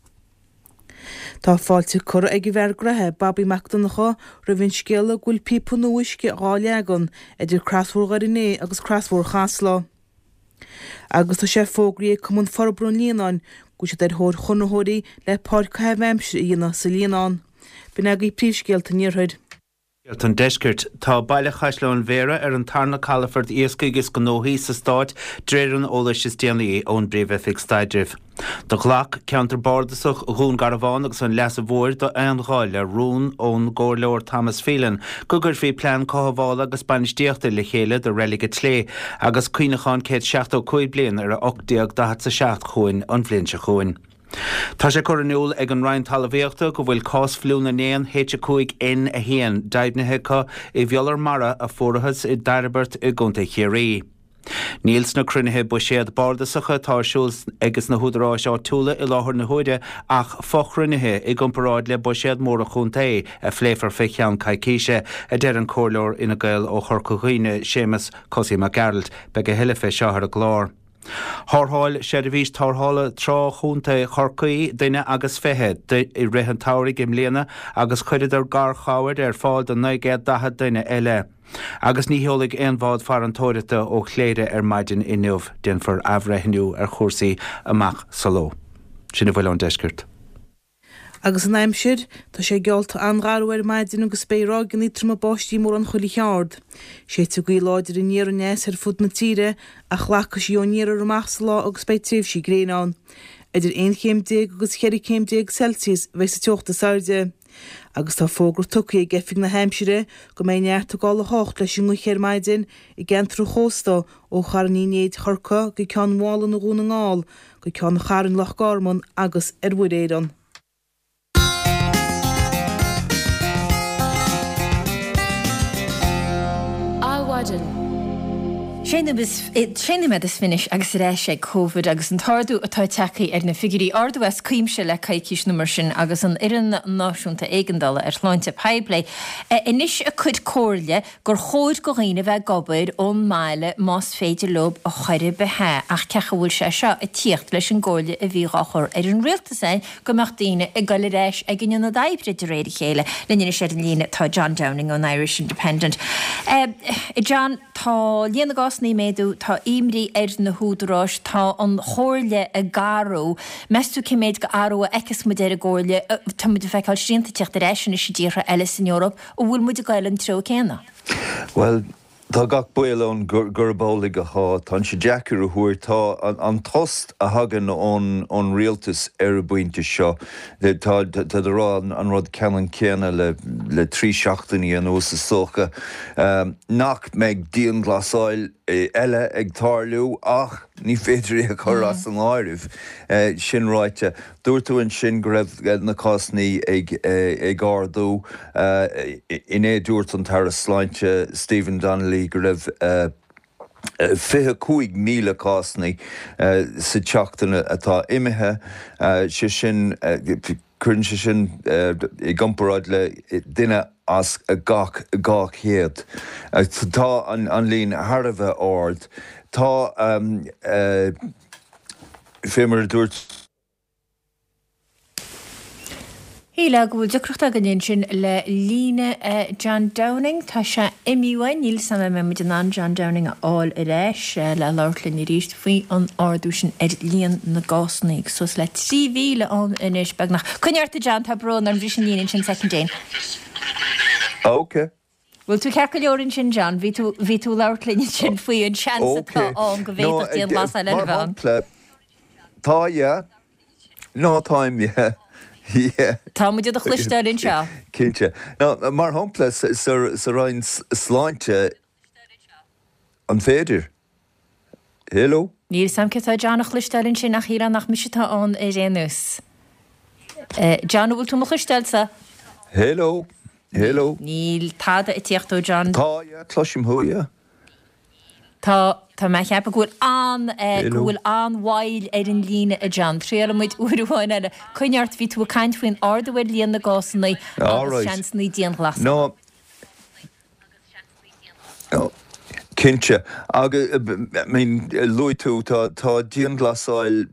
Tá fáilte chur ag bhar grathe Bobby McDonacha ra bhín scéala ghfuil pípa nuisce gáileagan idir crasmhór gariné agus crasmhór chaslá. Agus tá sé fógraí cum an forbrún líanaáin go sé ar thóir chunathirí le páircha bhhaimsir íana sa líanaán. Bhín agaí príomhsceilta níorthaid. An deiscirt tá baile chaisleán Vera ar an tarna Calaford iascaigis go nóthaí sa stáit dréireann ólas is déanaí ón bréomhefik staidrih. Do ghlach ceantar bordasach rún garabhán agus an leas a bhór do anráil le rún ón gcóirleir Thomas Phelan go gur bhí plean cóhabhála agus banistíochta le chéile do réige tlé agus cuoinechán céad seachtó cuaig bliain ar a ochtaíag dahat sa seacht chuin an bhlinnse chuin. Tá sé choranúil ag an rainn talmhaíochta go bhfuil cás fliúna néan héite cuaig in a héan daibnathe i bheallar mara a fórachas i Darabert i gúnta chéirí. Níls na crunithe bu séad bardasacha tásúils agus na húdará seo túla i láthir na huide ach fochrunithe i gcomparáid le bu séad mór a chunta a phléifar feiceán caiiciise a deir an cóirleir ina gail ó chorcoghoine Séamus Cosí McGarald be go heilefe seothar a glár. Thortháil sé a bhís tarthála trá chúnta chorcaí duine agus fethe i rihan táirigh im léana agus chuidir ar gar cháir ar fáil don naigéad datha duine eile. Agus ní heolaigh éonmhád far an tóirita ó chléire ar maidin inniuh den for abhreithniú ar chósaí amach saló. Sinna bhfuil an deiscirt. Agus an aimsir, tá sé geolta anráú ar maidin agus bérágan í trma báistí mór an chuilí cheard. sé tú gaí láidir in níar nes ar fud na tíre a chlachas í ó níar amach sa lá agus bei tríomh sí gréán. Idir ein chéimdéag agus cheir chéimdéag Celsius bheits sa teochta sairde. agus tá fógur tucaí gefig na Hampshire go mé neart gála hácht leis sin chéir maidin I gentrú chósta ó charnínéad churca go cean mála na gúna ngáil go cean charan lech garmon agus erhudéan. Sénne me is finis agus rééis sé COVID agus an tardú atá techaí ar na figurí ardúes cuiimse le caiiciis numar sin agus an ian náisiúnta éigendala ar chláinte Pipeplay. Inis a chud cóirle gur chóid go réine bheith gobair ón máile más féidir lob a chuire bethe ach cecha bhfuil sé seo i tíocht leis an ggóile a bhí gachar ar an rialta sein go meach daine i gal rééis ag gin na daibre de réidir chéile lenne sé an líine tá John Downing ón Irish Independent. John tá líana gas ní méadú tá imrí ar na húdarráis tá an chóirle a garú meú céméid go áú a ecas mu déir a ggóirle tá mu feicáil sínta techt a réisina sé ddíra eile in Europa ó bhfuil muid a gaiilen tro céna. Well, tá gach builón gur bólig a há tá sé Jackar a thuair tá an tost a hagan ón ón rialtas ar a buinte seo tá rá an rud cean céanna le le trí seachtaí an os socha nach meid díon glasáil eile ag tarlú ach ní féidir a choras an áirih sin ráite dúirú an sin go raibh na cásnaí ag ag ardú in é dúirt an tar a sláinte Stephen Donnelly go raibh fiche cúig míle cásnaí sa teachtainna atá imethe sé sin chun sé sin i gcomparáid le duine as a gach gach héad. Tá an líon Harbheith ard tá fémar dúirt Híle go bhfuil decrochta gan sin le líne John Downing tá se imiúhain níl sama me mu an John Downing a áil a réis le láirlinn i ríist faoi an ardú sin ar líon na gásnaigh sos le trí bhíle an inis beagnach. Cuneartta John tá brón an bhrí sin líon sin second Jane. Okay. Bhfuil tú cear go leorann sin John, bhí tú bhí tú láirlinn sin faoi an seansa an go bhéach tíon las a le bhean. Tá yeah. No time yeah. Yeah. Tá muid a chluisteir in seo. Cínte. No, mar hapla sa rain sláinte an féidir. Hello? Níl sam cetá John a chluisteir in sin nach híra nach misitá an é rénus. John bhfuil tú mo chluisteil sa? Hello? Hello? Níl táda i tíochtú John. Tá, yeah, cloisim ho, yeah. Tá Tá me cheap a gúil an gúil an bhail ar an líne a John. Tríala muid uairháin eile chuineart bhí tú a caiint faoin ardahfuil líon na gásannaí agus seansnaí díon glas. No. No. Cinse. Agus, I mean, luí tú tá díon glasáil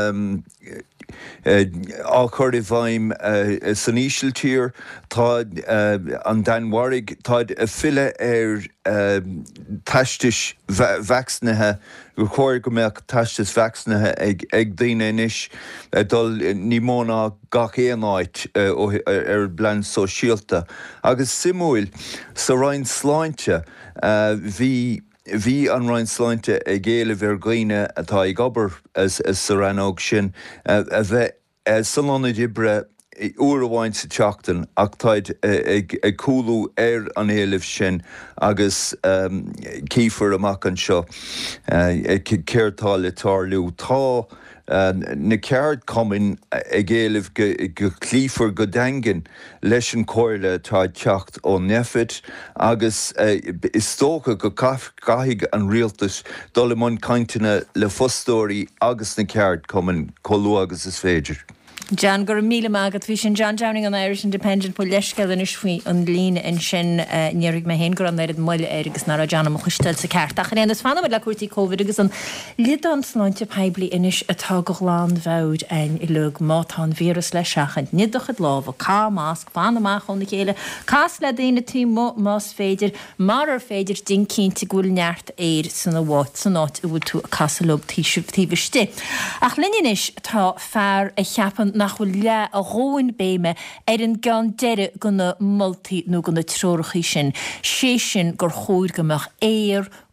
á chuir i bhaim san ísisiil tír tá an dainmhairigh táid a fille ar taistis vaccinathe go chóir go mbeadh taistis vaccinathe ag ag daoine inis dul ní móna gach éonáid ar blean sóisialta. Agus simúil sa rainn sláinte bhí Bhí an rainn sláinte ag géalah ar gcuoine atá ag obair as sa ranóg sin a bheith salóna dibre uair amháin sa teachtain ach táid ag cúlú ar an éalah sin agus cífar amach an seo céirtá le tarlú tá na ceard cumin ag géalah go clífar go dangan leis an cóirle tá teacht ó nefid agus is tócha go gaithigh an rialtas dul imón cainteanna le fostóirí agus na ceard cumin choú agus is féidir. John gur míle mágad bhí sin John Downing an Irish Independent po leisceil in isfuoi an líne in sin níirigh me hen gur an éad muile agus nar a John am chuistel sa ceart. Ach an is fanna le cuairtaí COVID agus an lid an sláinte Pipeplay inis atá go ghlán bhd ein i lug mátá vírus le seachant nidachad láh cá másc fan amach chun na chéile cás le daine tí más féidir mar ar féidir din cínta gúil neart éir sanna bháit san áit a bhfuil tú a casalób tíbiste. Ach linneis tá fear a cheapan nach bhfuil le a róin béime ar an gan deire gona multi nó gona trorachaí sin sé sin gur chóir gomach éir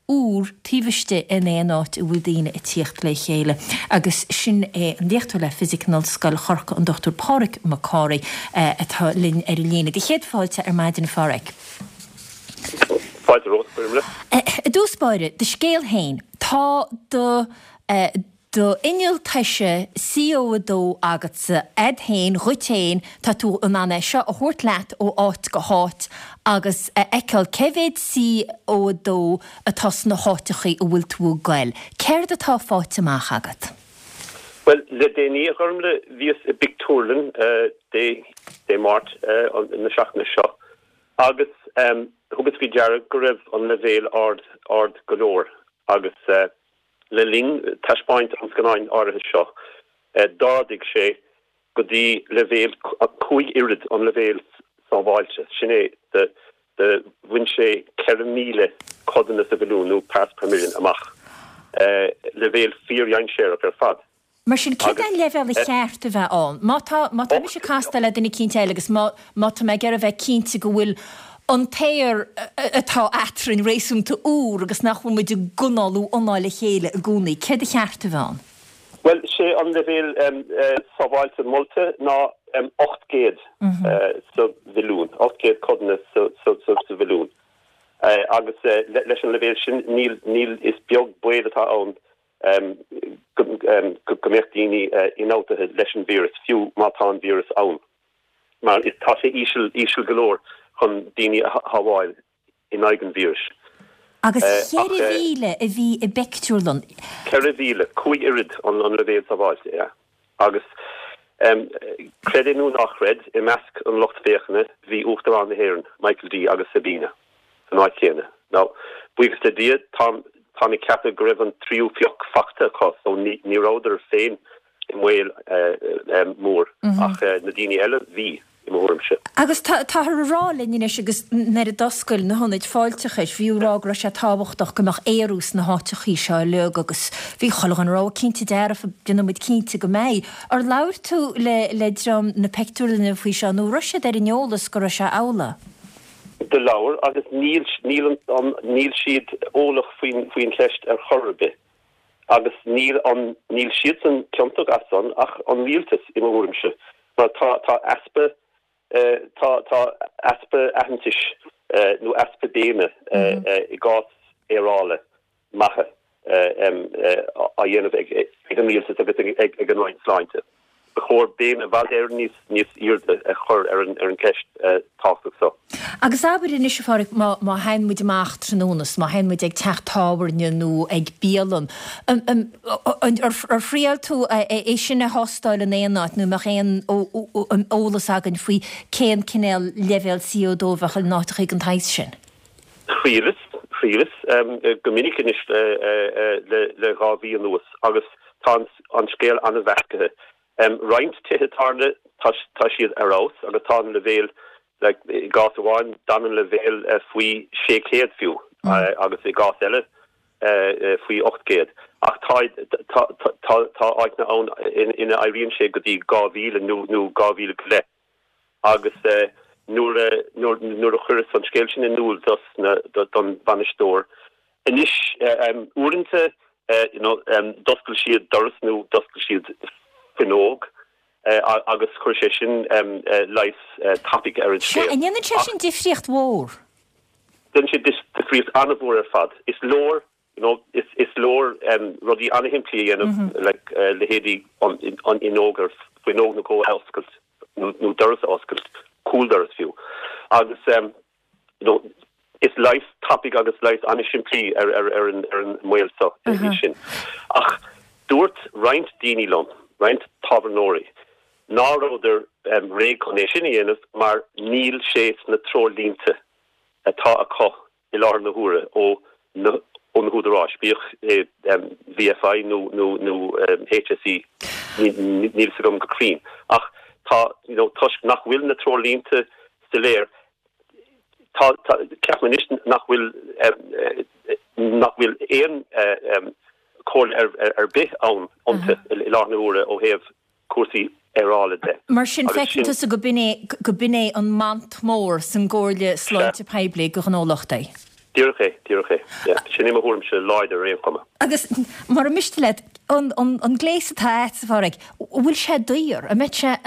úr tíhiste in éáit i bhúdaine i tíocht le chéile. Agus sin é an déchtú le Physical Scoil Chorca an Doctor Pádraig Macari atá linn ar lína. Di chéad fáilte ar maidin fáric. Fáilte rós, byrmle. Dúspáire, de scéal hain, tá do do inil teise C O dó agat sa ed hain, ruitéin, tá tú an anna seo a hort leat ó áit go háit agus eicil cevéid C O dó a tas na háitichaí a bhfuil tú gail. Céir a tá fáite amach agat? Well, le déní a chumle vís a big túrlin dé dé mát na seach na seo. Agus thugus fi dearad go raibh an le bhéal ard ard golóir agus le ling taispáint an scanáin áirithe seo dádig sé go dtí le bhéal a cúig irid an le bhéal sábháilte sinné de de bhain sé ceir míle codanna sa bhilúnú parts per million amach le bhéal fíor jain séach ar fad. Mar sin cé an level i cheart a bheith an. Má tá mi sé castal duna cínte agus má tá me gar a bheith cínte go bhfuil an téir atá atrin réisúmta úr agus nach bhfuil muidir gunálú anáile chéile a gúnaí. Cé a cheart a bheith? Well, sé an le bhéal sábháilte molta ná ocht géad sa bhilún, ocht géad codanna sa bhilún. Agus leis an le bhéal sin níl is beag buad atá ann go méchtíní inátathe leis an vírus, fiú mátá an vírus ann. Mar is tá sé ísil golóir chun daoine Hawaii in aigen vírus. Agus chéir a bhíle a bhí i bectúrlan? Ceir a bhíle, cúig irid an le bhéal sábháilte, ja. Agus credinú nach red i measc an locht féchana bhí uachtarán na hÉireann, Michael D. agus Sabina, an áit chéine. Now, buígus le dia, tá mi ceappa go raibh an tríú fioch facta cos, so ní ráidir féin i mhaol mór, ach na daoine eile bhí. Agus tá rálinn agus nar a doscail na honnaid fáilteachis bhíúrágra sé táhachtach gomach éús na háitichaí seo le agus bhí chola an rá cinnte dearh duna muid cinnte go méid. Ar leir tú le le dram na pectúlanna faoi seo nó ruise ar in neolalas go se ála? De leabhar agus níl níl siad ólach faoin chleist ar chorbe. Agus níl an níl siad san ceantach asan ach an níltas i mhúrimse. Mar tá aspa tá tá aspa ahantis nó aspa déime i gás érála maithe a dhéanamh ag an míltas agus ag an ráin sláinte. A chóir béim a bhil ar níos níos irde a chur ar an ceist táach so. Agus ábhar in isise fáric má hainmuid amach trónas, má hainmuid ag techt táhairne nó ag bíalan. Ar phríal tú é sin na hostáil an éonáit nó mar chéan an ólas agan faoi céan cinnéal level C O dó bheitchail náiteach ag an tais sin? Chrílas, chrílas, gomininic is le rábhí an nuas, agus tá an scéal anna bhecathe. Um, Reint tihetarne tá siad arás agus tá le bhéal le gás amháin dan le bhéal faoi sé céad fiú agus i gás eile faoi ocht géad. Ach tá áit na ann ina airíonn sé go dtí gáhíle nó gáhíle go le. Agus nuair a churas an scéil sin in núl don banistóir. Inis úrinte doscail siad doras nó doscail siad finóg agus chuir sé sin leis topic ar an scéal. A dhéanann sé sin difriocht mhór? Den sé difriocht anna mhór ar fad. Is lór, you know, is is lór rudí anna himplí dhéanamh le héadí an inógar finóg na có oscailt nó doras oscailt, cúil doras fiú. Agus you know, is leis topic agus leis anna himplí ar ar an mhaol so sin. Ach dúirt roinnt daoine lom. Reint Tavernori. Náróidir um, ré conné sin dhéanamh mar níl sé na trolínte atá a có i lár na húra ó na húdarráis. Bíoch um, V F I nó um, H S E níl sa gom go crín. Ach tá you know, tuis nach bhfuil na trolínte sa léir. Tá ceapman is nach bhfuil um, nach bhfuil éon um, cóil ar ar bith ann onta i lár na húra ó héamh cuasaí érála de. Mar sin feicntas a go binné an mant mór san ggóirle sláinte peibli go an ólachtaí. Díorché, díorché. Sin imime húm se leid a réon komme. Agus mar a misteleid an gléise táit sa fáraigh, bhfuil sé dúir a met se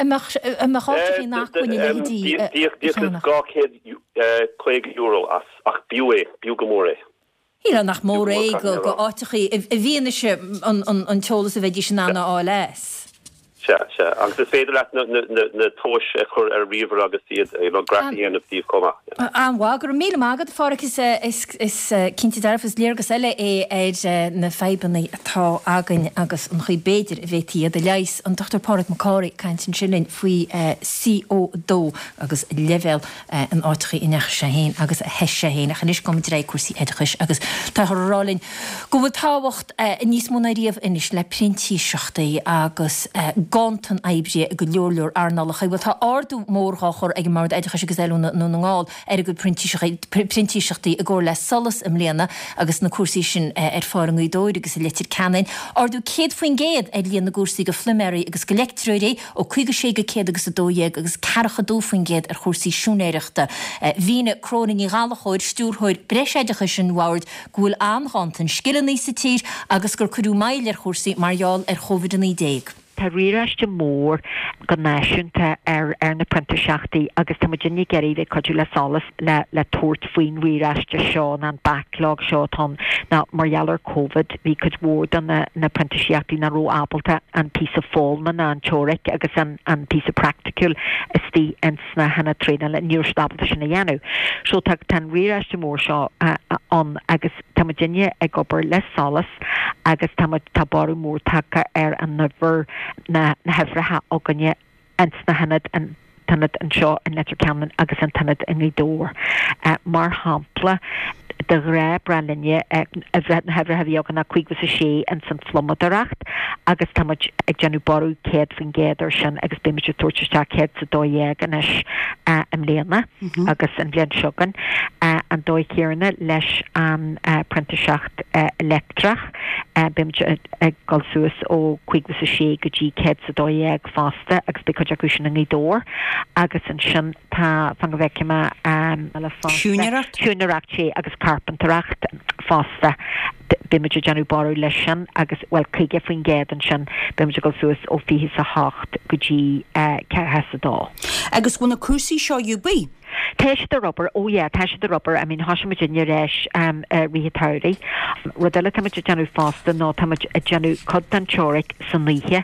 aáte í nachcuine ledí. Díoch gáchéad chuig euro as ach biúé, biú gomóré. Hí nach mór é go go áitichaí a bhíana se an teolalas a bheití sin anna á leis. Se, se. Agus is féidir leat na tóis chur ar riomhar agus iad nó graíon of tíomh comma. An bhá gur mí mágad fáric is cinnti darfas léargus eile é éid na febannaí atá agan agus an chuí béidir a bhétí a de leis an Doctor Pádraig Macáry caiint an sinlinn faoi C O dó agus level an áitichaí ineach sé héin agus a heis sé héin a chanis gom dréid cuasí edachis agus tá rálinn go bhfuil táhacht níos móna riamh inis le printí seachtaí agus gantan aibrí a go leorleor arnalach bhfuil tá ardú mórchachar ag mar éidecha agus eú nó ngáil ar go printíiseachtaí a ggóir le solas am léana agus na cuasaí sin ar fáing í dóir agus i litir canin. Ardú céad faoin géad ag líon na gúsaí go fluméirí agus go lectúirí ó chuige sé go céad agus a dóéag agus cecha dó faoin géad ar chósaí siúnéireachta. Bhína cróning í gáalachóid stúrthóid breisiidecha sin bhhaird gúil anhantan skillan níos sa tír agus gur chuú mail ar chósaí marall ar COVID déag. Tá riráiste mór go náisiúnta ar ar na printe seachtaí agus tá Virginia Gerry bheith codú le solas le le tuairt faoin riráiste seo an backlog seo tá na marhealar COVID bhí chud mór don na na printe seachtaí na ró Appleta an piece of fallman an teoric agus an an piece of practical is tí ins na hena tréna le níor stabalta sin na dhéanú. So tá tá riráiste mór seo an agus tá Virginia ag gobar le solas agus tá tá barú mór take ar an nabhar na na hefratha áganne ans na hanad an tanad an seo an letter canon agus an tanad in í dór. Mar hampla de ré brelinne a bheit na hefra hefí ágan na cuiiggus a sé an san flommadaracht agus tamid ag genú barú céad fin géidir sin agus béimiid tuairte céad sa dóhéag an is an léana agus an bblion segan an dóid chéarna leis an printe seacht electrach béimiid ag galsúas ó cuiiggus a sé go dtí céad sa dóhéag fásta agus be chuide acu sin an í dór agus an sin tá fan go bheicime siúnaracht sé agus carpenteracht fásta bimiid genú barú leis sin agus bhfuil chuige faoin géad an sin bimiid go suas ó fihi sa hácht go dtí ceirthe dá. Agus bhna cuasaí seo ubí. Teis de rubber, oh yeah, teis de rubber, I mean, hasha Virginia resh um, uh, rihetari. Rodella tamid janu fasta, no tamid janu coddan chorik sanlihe,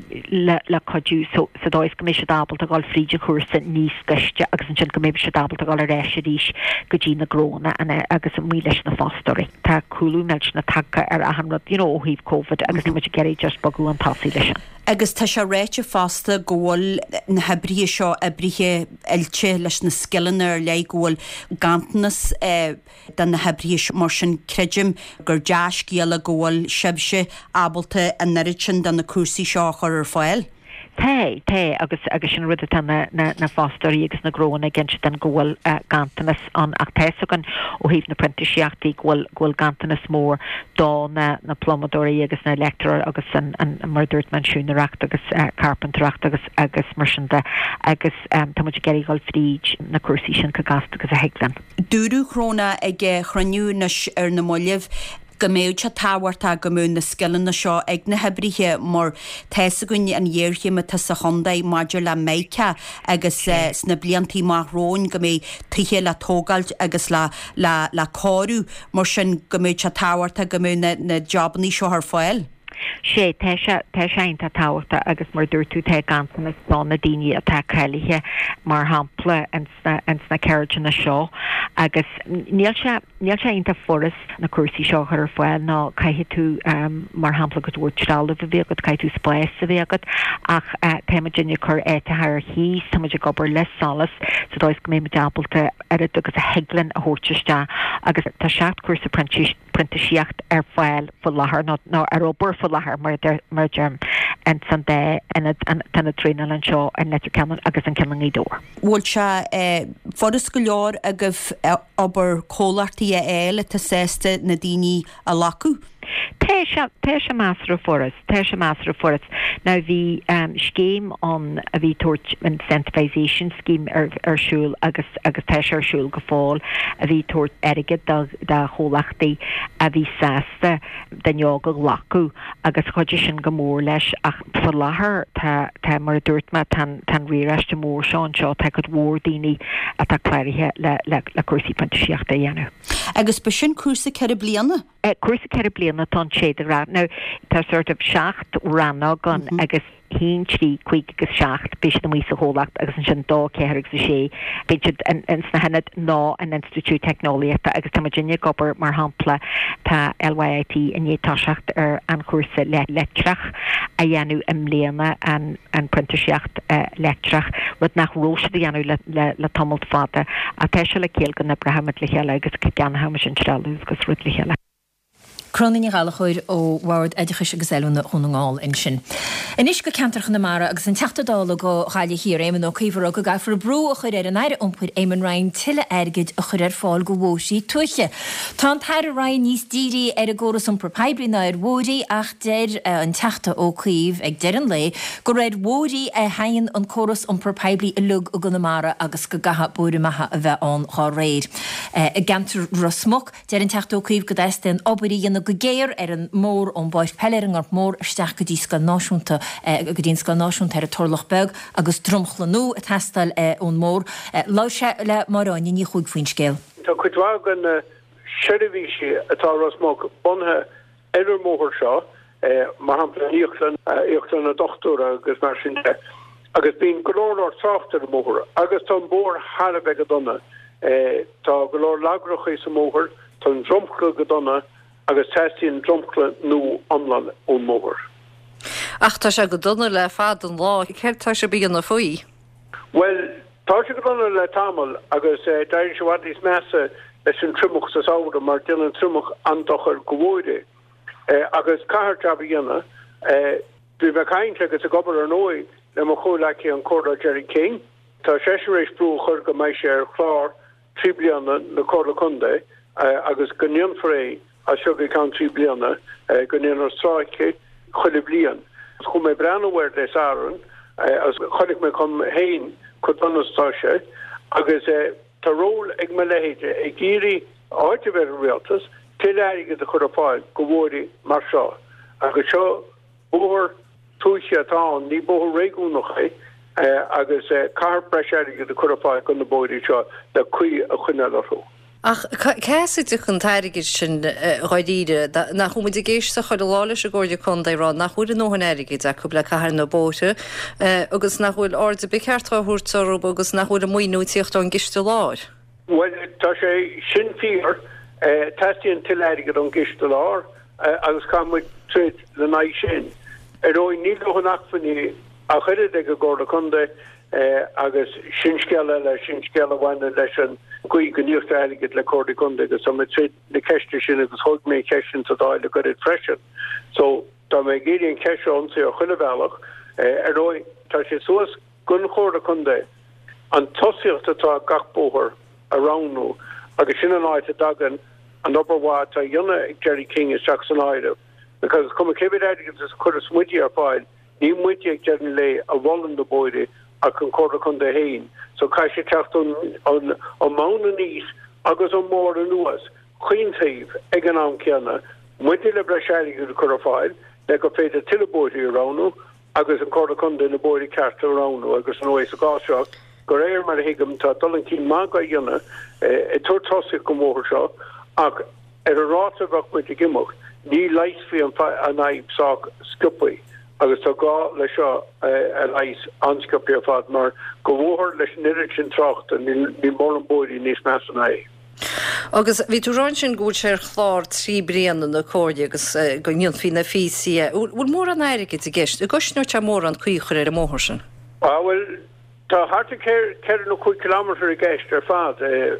la la codu, so so dois gamisha dabble to gal frija cursa nis gashja, agus an chin gamisha dabble to gal a reshadish, gajina grona, and agus an wheelish na fosteri. Ta kulu melch na taka er ahamrad, you know, heave COVID, agus tamid geri just bagu an tasi lishan. Agus tá se réite fásta ggóil na hebrí seo a brithe eilte leis na skillan ar le ggóil gantanas den na hebrí mar sin creidim gur deas cíal a ggóil sebse ábalta a neirid sin den na cuasaí seo chur ar fáil. Té, té, agus agus sin rud tan na na, na fostorí agus na gróna gin den ggóil uh, gantanas an ach tésagan ó híh na prentisiachtaí ggóil ggóil gantanas mór dá na na plomadorí agus na elector agus an an murdered mansúnaracht agus uh, carpenteracht agus agus marsinda agus um, tá muid geirí gáil fríd na cuasaí sin cagasta agus a heaglan. Dúrú chróna ag chraniú nas ar na moileh go méid se táhairta go mún na skillan na seo ag na hebrithe mar teessa gunne an dhéirthe me tá sa Hondaid maidir le méice agus sna bliantí marróin go mé tuthe le tógailt agus le le le cáú mar sin go méid se táhairta go mún na, na jobbaní seo ar fáil. sé te einta táhachtta agus mar dúirtú te gantanas dá na daine atá ceilige mar hampla ans na ceirte na seo agus níl se einta foras na cuasaí seo ar fáil ná caithe tú mar hampla go dúirtráil a bhí agad caiith tú spléis a bhí agad ach téimeidine chur éite ar híos táidir gobar le salas so dóis go mé medábalta ar agus a heglann a thuirteiste agus tá seacht cuasa prentisiacht ar fáil fu láthair ná ar obair fu láthair mar mar germ an san dé an tan tréna an seo an letter canon agus an cean í dór. Bhil se foras go leor agus obair cólartaí a éile tá sésta na daoine a lacu. Tá sé measar foras, Tá sé measar foras. Now bhí um, scheme an a bhí toirt an incentivization scheme ar arsúl agus agus tá sé arsúl go fáil a bhí toirt aige da chólachtaí a bhí sásta den joga lacu agus chuidir sin go mór leis ach fa láthair tá mar dúirtma tan riaiste mór seán seo tá go mór daoine a tá chláirithe le le cuasaí pantaisiachta dhéanamh. Agus be sin cuasa ceir bliana? Cuasa ceir bliana tá séidir rá. Now tá sort of seacht ranna gan agus hín trí chuig agus seacht bis na mísa hólacht agus an sin dá ceirigh sa sé beidir an sna henad ná an Institute Technoliaachta agus tá Virginia gobar mar hampla tá L Y I T in étáiseacht ar an chuirsa le letrach a dhéanú im léana an an printerseacht letrach rud nach róise dhéanú le le tamalt fada a tá se le céal gan na brahamad le chéile agus go ceanna me sin tralú agus rud le chéile. Cronin gal chuir ó bhhard éidirchas agus eúna chunaáil in sin. Inis go ceantarcha na mara agus an teachtadála go chaile hir éman ó chuomhar go gafar brú a chuir ar an aire ompuir éman rain tiile airgid a chuir ar fáil go bhóisií tuiche. Tá thar a rain níos díri ar a ggóras an propabli na ar bhódaí ach deir an teachta ó chuomh ag deir an lé go raibh bhódaí a hain an choras an propabli a lug a go na mara agus go gaha búra maithe a bheith an chá réid. A gantar rasmach deir an teachta ó chuomh go d'iste an obarí go géir ar an mór ón báir peiling ar mór isteach go dtí sca náisiúnta go dtíon sca náisiúnta ar a torlach beg agus drumchlanú a testal ón mór. Lá se le maráin ní chuig faoin scéal. Tá chuidhá gan seirbhísí atá rasmach bonthe ar móthir seo mar hampla íochtlan íochtlan a dochtúra agus mar sin agus bíon golóir trácht ar móthir agus tá mór hála bheith go donna tá golóir lagracha sa móthir tá drumchla go donna agus testíon drumchla nó anlan ón móthir. Ach tá se go donna le fad an lá, céir tá se bíon na faoi? Well, tá se go donna le tamil agus dair se bhhaid is measa leis an trumach sa sábhada mar déanann trumach antochar go bhóide. Agus caithear tab dhéanana, bhí bheith cainte agus a gobar an óig le mo chomhlaici an córa Jerry King. Tá séisiréis brú chur go mbeidh sé ar chlár trí bliana na córa chunde agus go níon fré a sugar country bliana go níon stráici chuile blian. Chu mé breanhhair leis áran as chunig me chum héin chu donnatáise agus tá ról ag me lehéide ag géirí áite bhar rialtas tiileige a chur apáil go bhóirí mar seo. Agus seo bóthir túise atá ní bóthir réúnacha agus car breisiige a chur apáil gon na bóirí seo le chuí a chuinelarú. Ach céiste chun tairigid sin roiíide nach chumid géiste chuir lála a ggóide chun rá nach chuúd nóhan airigid a cúpla caiar na bóte agus nach bhfuil áde beceartthúirtarú agus nach chuúd a muoútíocht an giste láir. Well tá sé sin fíor testíon tiileige an giste lár agus chuid trid le naid sin. Ar óid ní go nachfaní a chuide ag go ggóda chunde agus sinscéile le sinscéile bhaine leis an gui go níocht airigid le códa chunde agus am trid na ceiste sin agus thug mé ceisisin sa dáil le go it freisin. So tá mé géiríon ceisión sa chuile bhealach ar óid tá sé suas gun chóda chunde an tosíocht atá gachbóthir aránú agus sin an áid a dagan an oberhá tá dionne ag Jerry King is seach san áide because cum cébid airigid is chur a smuiti ar fáil ní muiti ag dean le a bhlan do bóide a chun códa chunde héin. So cai sé teachún an mána níos agus an mór an nuas chuintaobh ag an am ceanna muiti le breisiige go chur fáil le go féidir tilbóidí aránú agus an códa chunde na bóidí ceartta aránú agus an óéis a gáiseach go réir mar hiigem tá dolan cí má ga dionne i tuairtásaigh go móthir seo ach ar a ráta bhah muiti gimoch ní leisfhí an naib sách scupaí agus tá gá le seo a leis anscopi a fad mar go bhóthir leis niiri sin trocht a ní mór an bóidí níos meas an é. Agus bhí tú ráin sin gúil sé chlár trí bliana na cóide agus go níon fi na fíí. Bhfuil mór an éiriige a gist, a gosnú te mór an chuíchar ar a móthir sin? Bhfuil tá harta ceir nó chuig kilometr a gist ar fad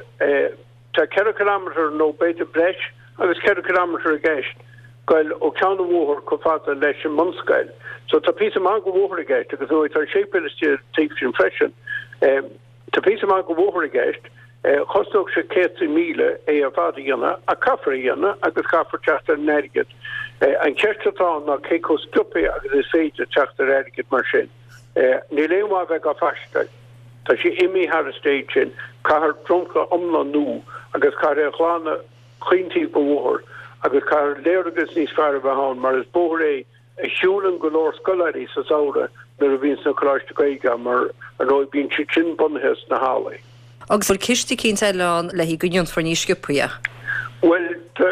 tá ceir kilometr nó beidir breis agus ceir kilometr a gist gail ó ceanna bhóthir go fada leis an monscail. So tá pí má go bhóthir a gist agus ó tar sépéiste taobh sin freisin. Tá pí má go bhóthir a gist chostóg sé cé míle é a fada dhéanana a caafar dhéanana agus caafar teachta neirigid An ceirtatá ná cé có stopé agus is féidir teachtar airgid mar sin. Ní léimá bheith go feiste. Tá sé imi har a stéid sin, cahar dromcha omla nú agus car é chlána chuintí bhór agus car léirgus níos fear bheán, mar is bór é a siúlan go leir scoláirí sa saoire nar a bhín na choláiste gaige mar an óid bín si sin bunhes na hála. Agus bhfuil cistí cinnta leán le hí gúnion for níos scipuia? Well,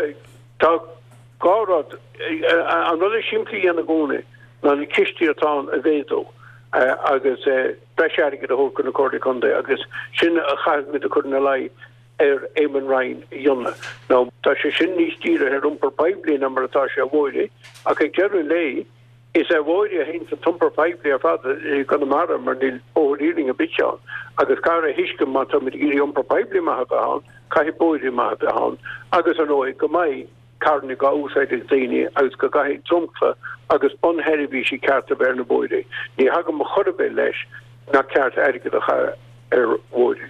tá gárad an rud siimplí ana gcóna ná na cistí atá a bhédó agus breisiaige a hógan na cordí chunda agus sin a chaid mit a chuna lei ar éman rain dionna. Ná tá sé sin níos tíre ar rumpar baibli na mar atá sé a bhóide a ag dearú lei is a bhóide a hén sa tumpar baibli a fad gan mar mar níl óíling a bitseán agus cara a hiisce má tá mit íri umpar baibli ma a hán cai bóide ma a hán agus an óid go mai carnig go úsáid ag daine agus go gaithí tromfa agus bonheribí sí cearta bhéir na bóide. Ní hagam mo chorabé leis na cearta airgad a cha ar bhóide.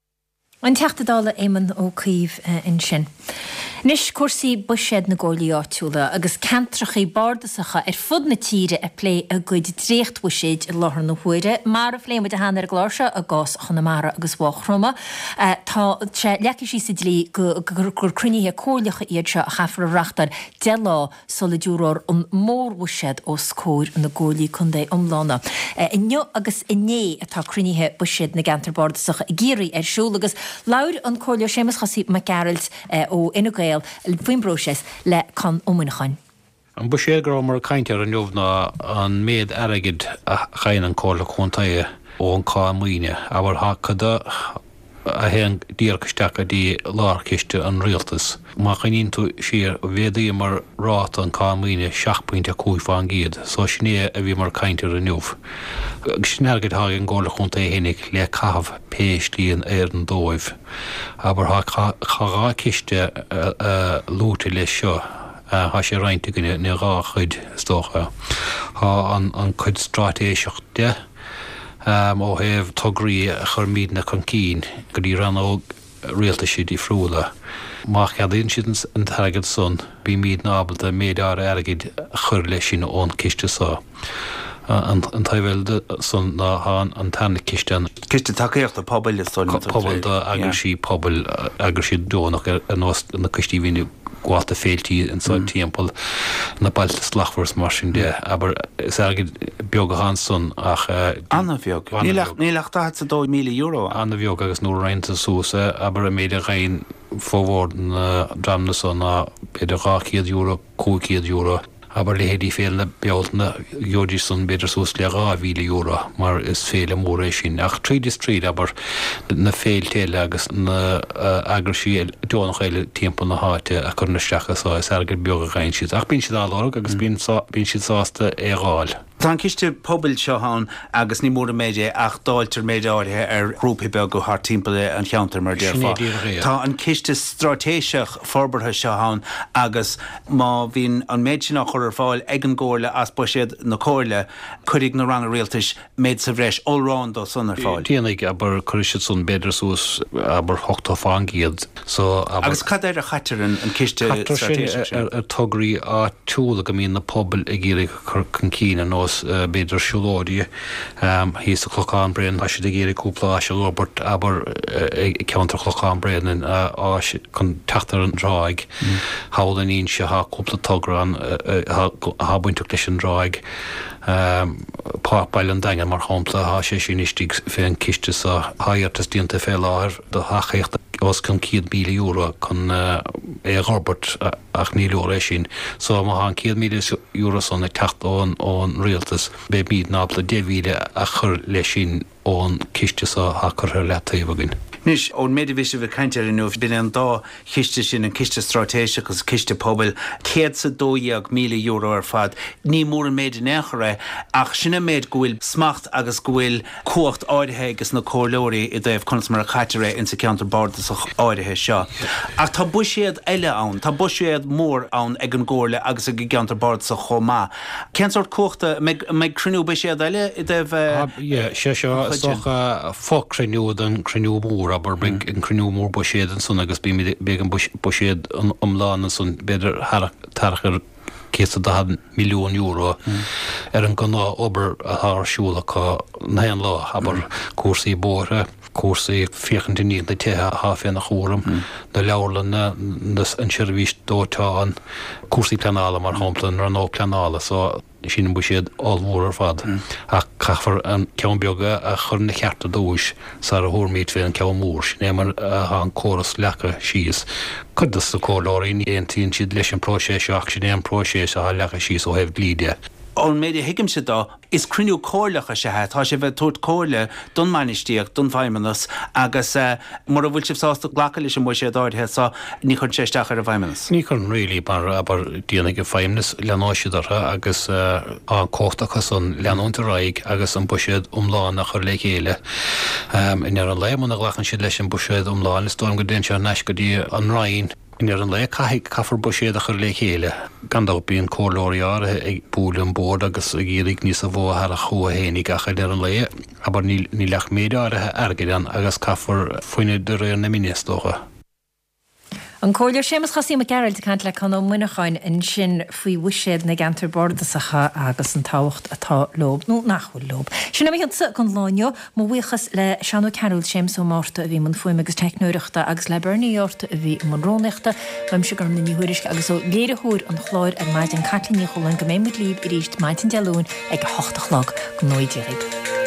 An teachtadála éman ó cíomh in sin. Nis cuasaí buisiad na ggólaí áitiúla agus cantrachaí bardasacha ar fud na tíre a lé a gcuid dréochthuiséid i láthair na huaire, mar a phléimid a hána ar gláise a gás chunamara agus bháchroma. Tá sé leicií sa dlí gur cruníthe cólacha iad se a chafar reachtar de lá sola dúróir an mórhuiséad ó scóir na ggólaí chundé omlána. Inneo agus inné atá cruníthe buisiad na gantar bardasacha i ggéirí ar siúla agus laud an cóla sémas chasí me Geralt ó inugéil faoin broses le can ómunachain. An bu sé gur mar caiintear an jobhna an méad airgid a chain an cóla chuntaithe ó an cá muoine, aber há cada a hen díarcasteach a dí lárciiste an rialtas. Má chaíonn tú siar bhédaí mar rát an cá muoine seach pointe cúifá an giad, so sné a bhí mar caiintear an jobh. Snergad há an ggóla chuntaithe hénig le cahabh péistíon ar an dóibh, aber há chagá ciste lúta le seo. Há sé reinte gine ní rá chuid stócha. Há an chuid stratéiseach de ó heh tugraí a chur míad na chun cín go dtí ran ó rialta siad í frúla. Má cheadaon siad an targad son, bí míad nábalta méadar airgid chur leis sin ón ciste sá. An taibhfuil son ná há an tanna ciste. Ciste takeíocht a pobl is son. Pobl da agur sí pobl agur sí dónach ar na cistí vínu gháta féiltí in sáil timppel na bailtas lachfors mar sin de, aber is agad beag a hanson ach Anna bheog. Nílach tá sa dó míle euro. Anna bheog agus nó reinta súsa, aber a méidir rain fóhór na dramna son na beidir rácíad euro, cúcíad euro. Aber le hédí féle beoltna Jódí son beidir sús le rá víle euro, mar is féle mór é sin. Ach tríd is tríd, aber na féiltéile agus na agrasí dónach éile timppel na háte a chur na steachas á is agad beag a rein siad. Ach bín siad álag agus bín siad sásta é ráil. Tá ciste pobl seo hán agus ní mór méide ach dáiltar méid áirithe ar grúpa beag go thar timppla an cheantar mar déir fá. Tá an ciste stratéiseach forbartha seo hán agus má bhín an méid sin nach chur ar fáil ag an ggóla as buisiad na cóirle chuig na ranna réaltais méid sa bhreis allround ó son ar fáil. Díananig aber chuisiid son beidir sús aber hochtá fáin giad. Agus cad ar a chatar an ciste stratéiseach ar tugraí á túla go mín na pobl ag géire chur chun cín an nós beidir siúlóide hís a chlochán brein a si géire cúpla a se Robert aber ceantar chlochán brein á chun teachtar an dráig hála íon se há cúpla tugra an há buintach leis an dráig pápail an daine mar hápla há sé sin istíigh fé an ciste sa háartas dionanta fé láir do hachécht os chun cíad míle euro chun é Robert ach ní leor sin. So má há cíad míle euro son ag techt ón ón rialtas be míad nápla déhíle a chur leis sin ón ciste sa hachar le taobhagin. Nis ón méidir bhí bh caiintear in nuh bin an dá chiiste sin an ciste stratéiseach agus ciste pobl céad sa dóíag míle euro ar fad ní mór an méid nechare ach sinna méid gohfuil smacht agus gohfuil cuacht áirithe agus na cóirlóirí i dhéobh chunas mar a chaitear in sa ceantar bardasach áirithe seo. Ach tá buisiad eile ann, tá buisiad mór ann ag an ggóirle agus ag ceantar bardasach chomá. Ceantar cuachta meid cruinú buisiad eile i dhéobh sé seo socha fó cruinúd an cruinú mór aber bring in cruinú mór buisiad an son agus bí be an buisiad an omláán an son beidir tarachar cé dá milliún euro ar an gná obair atharsúlacha naon lá aber cuasaí bóre cuasaí fiochantaí na tuthe há féin nach chóram na leabharlanna an seirbhís dóteáin cuasaí pleanála mar háplan ar nó pleanála so sin bu siad ámhór ar fad a chafar an ceann beaga a chur na chearta dúis sa a thórmíid fé an ceann mór sin mar an choras lecha síos chudas sa cóláirí éon tíonn siad leis an próséis seach sin éon próséis a lecha síos ó hebh líide. Ón méidir hiigim se dá is cruinú cólacha se he, tá sé bheith tuairt cóla don manistíag don bhaimimenas agus mar a bhfuil sih sásta ghlacha leis an mu sé dáirthe sa ní chun séisteach ar a bhaimimenas. Ní chun rilí mar aber díana go feimnas leanáisiidirtha agus an cóchtachas an leanúnta raig agus an buisiad umláin nach chur le chéile. In ar an léimúna ghlachan siad leis an buisiad umláin is dóm go déint se an neis go dtí an rain in ar an le caiigh caafar buisiad a chur le chéile. Gandá bíon cólóiríar ag búla an bód agus a ggéigh níos a bh a chuhénig a chuid ar an le, aber ní lech méideáirithe airgean agus caafar foioine de réir na ministócha. An cóir sémas chasí a Gerald cant le can muineáin in sin faoi bhuiisiad na gantar bordasacha agus an táhacht atá lob nó nachhfuil lob. Sinna mé an sa an láineo má bhuichas le seanú Carol sémas ó máta a bhí man foiim agus teicnúireachta agus le burnaíorta a bhí man róneachta bhaim se gur na níhuiiris agus ó léireúir an chláir ar maidid an catlíní cholan go mé mu líb i ríist maidin deún ag hochtachlog go nóidéirib.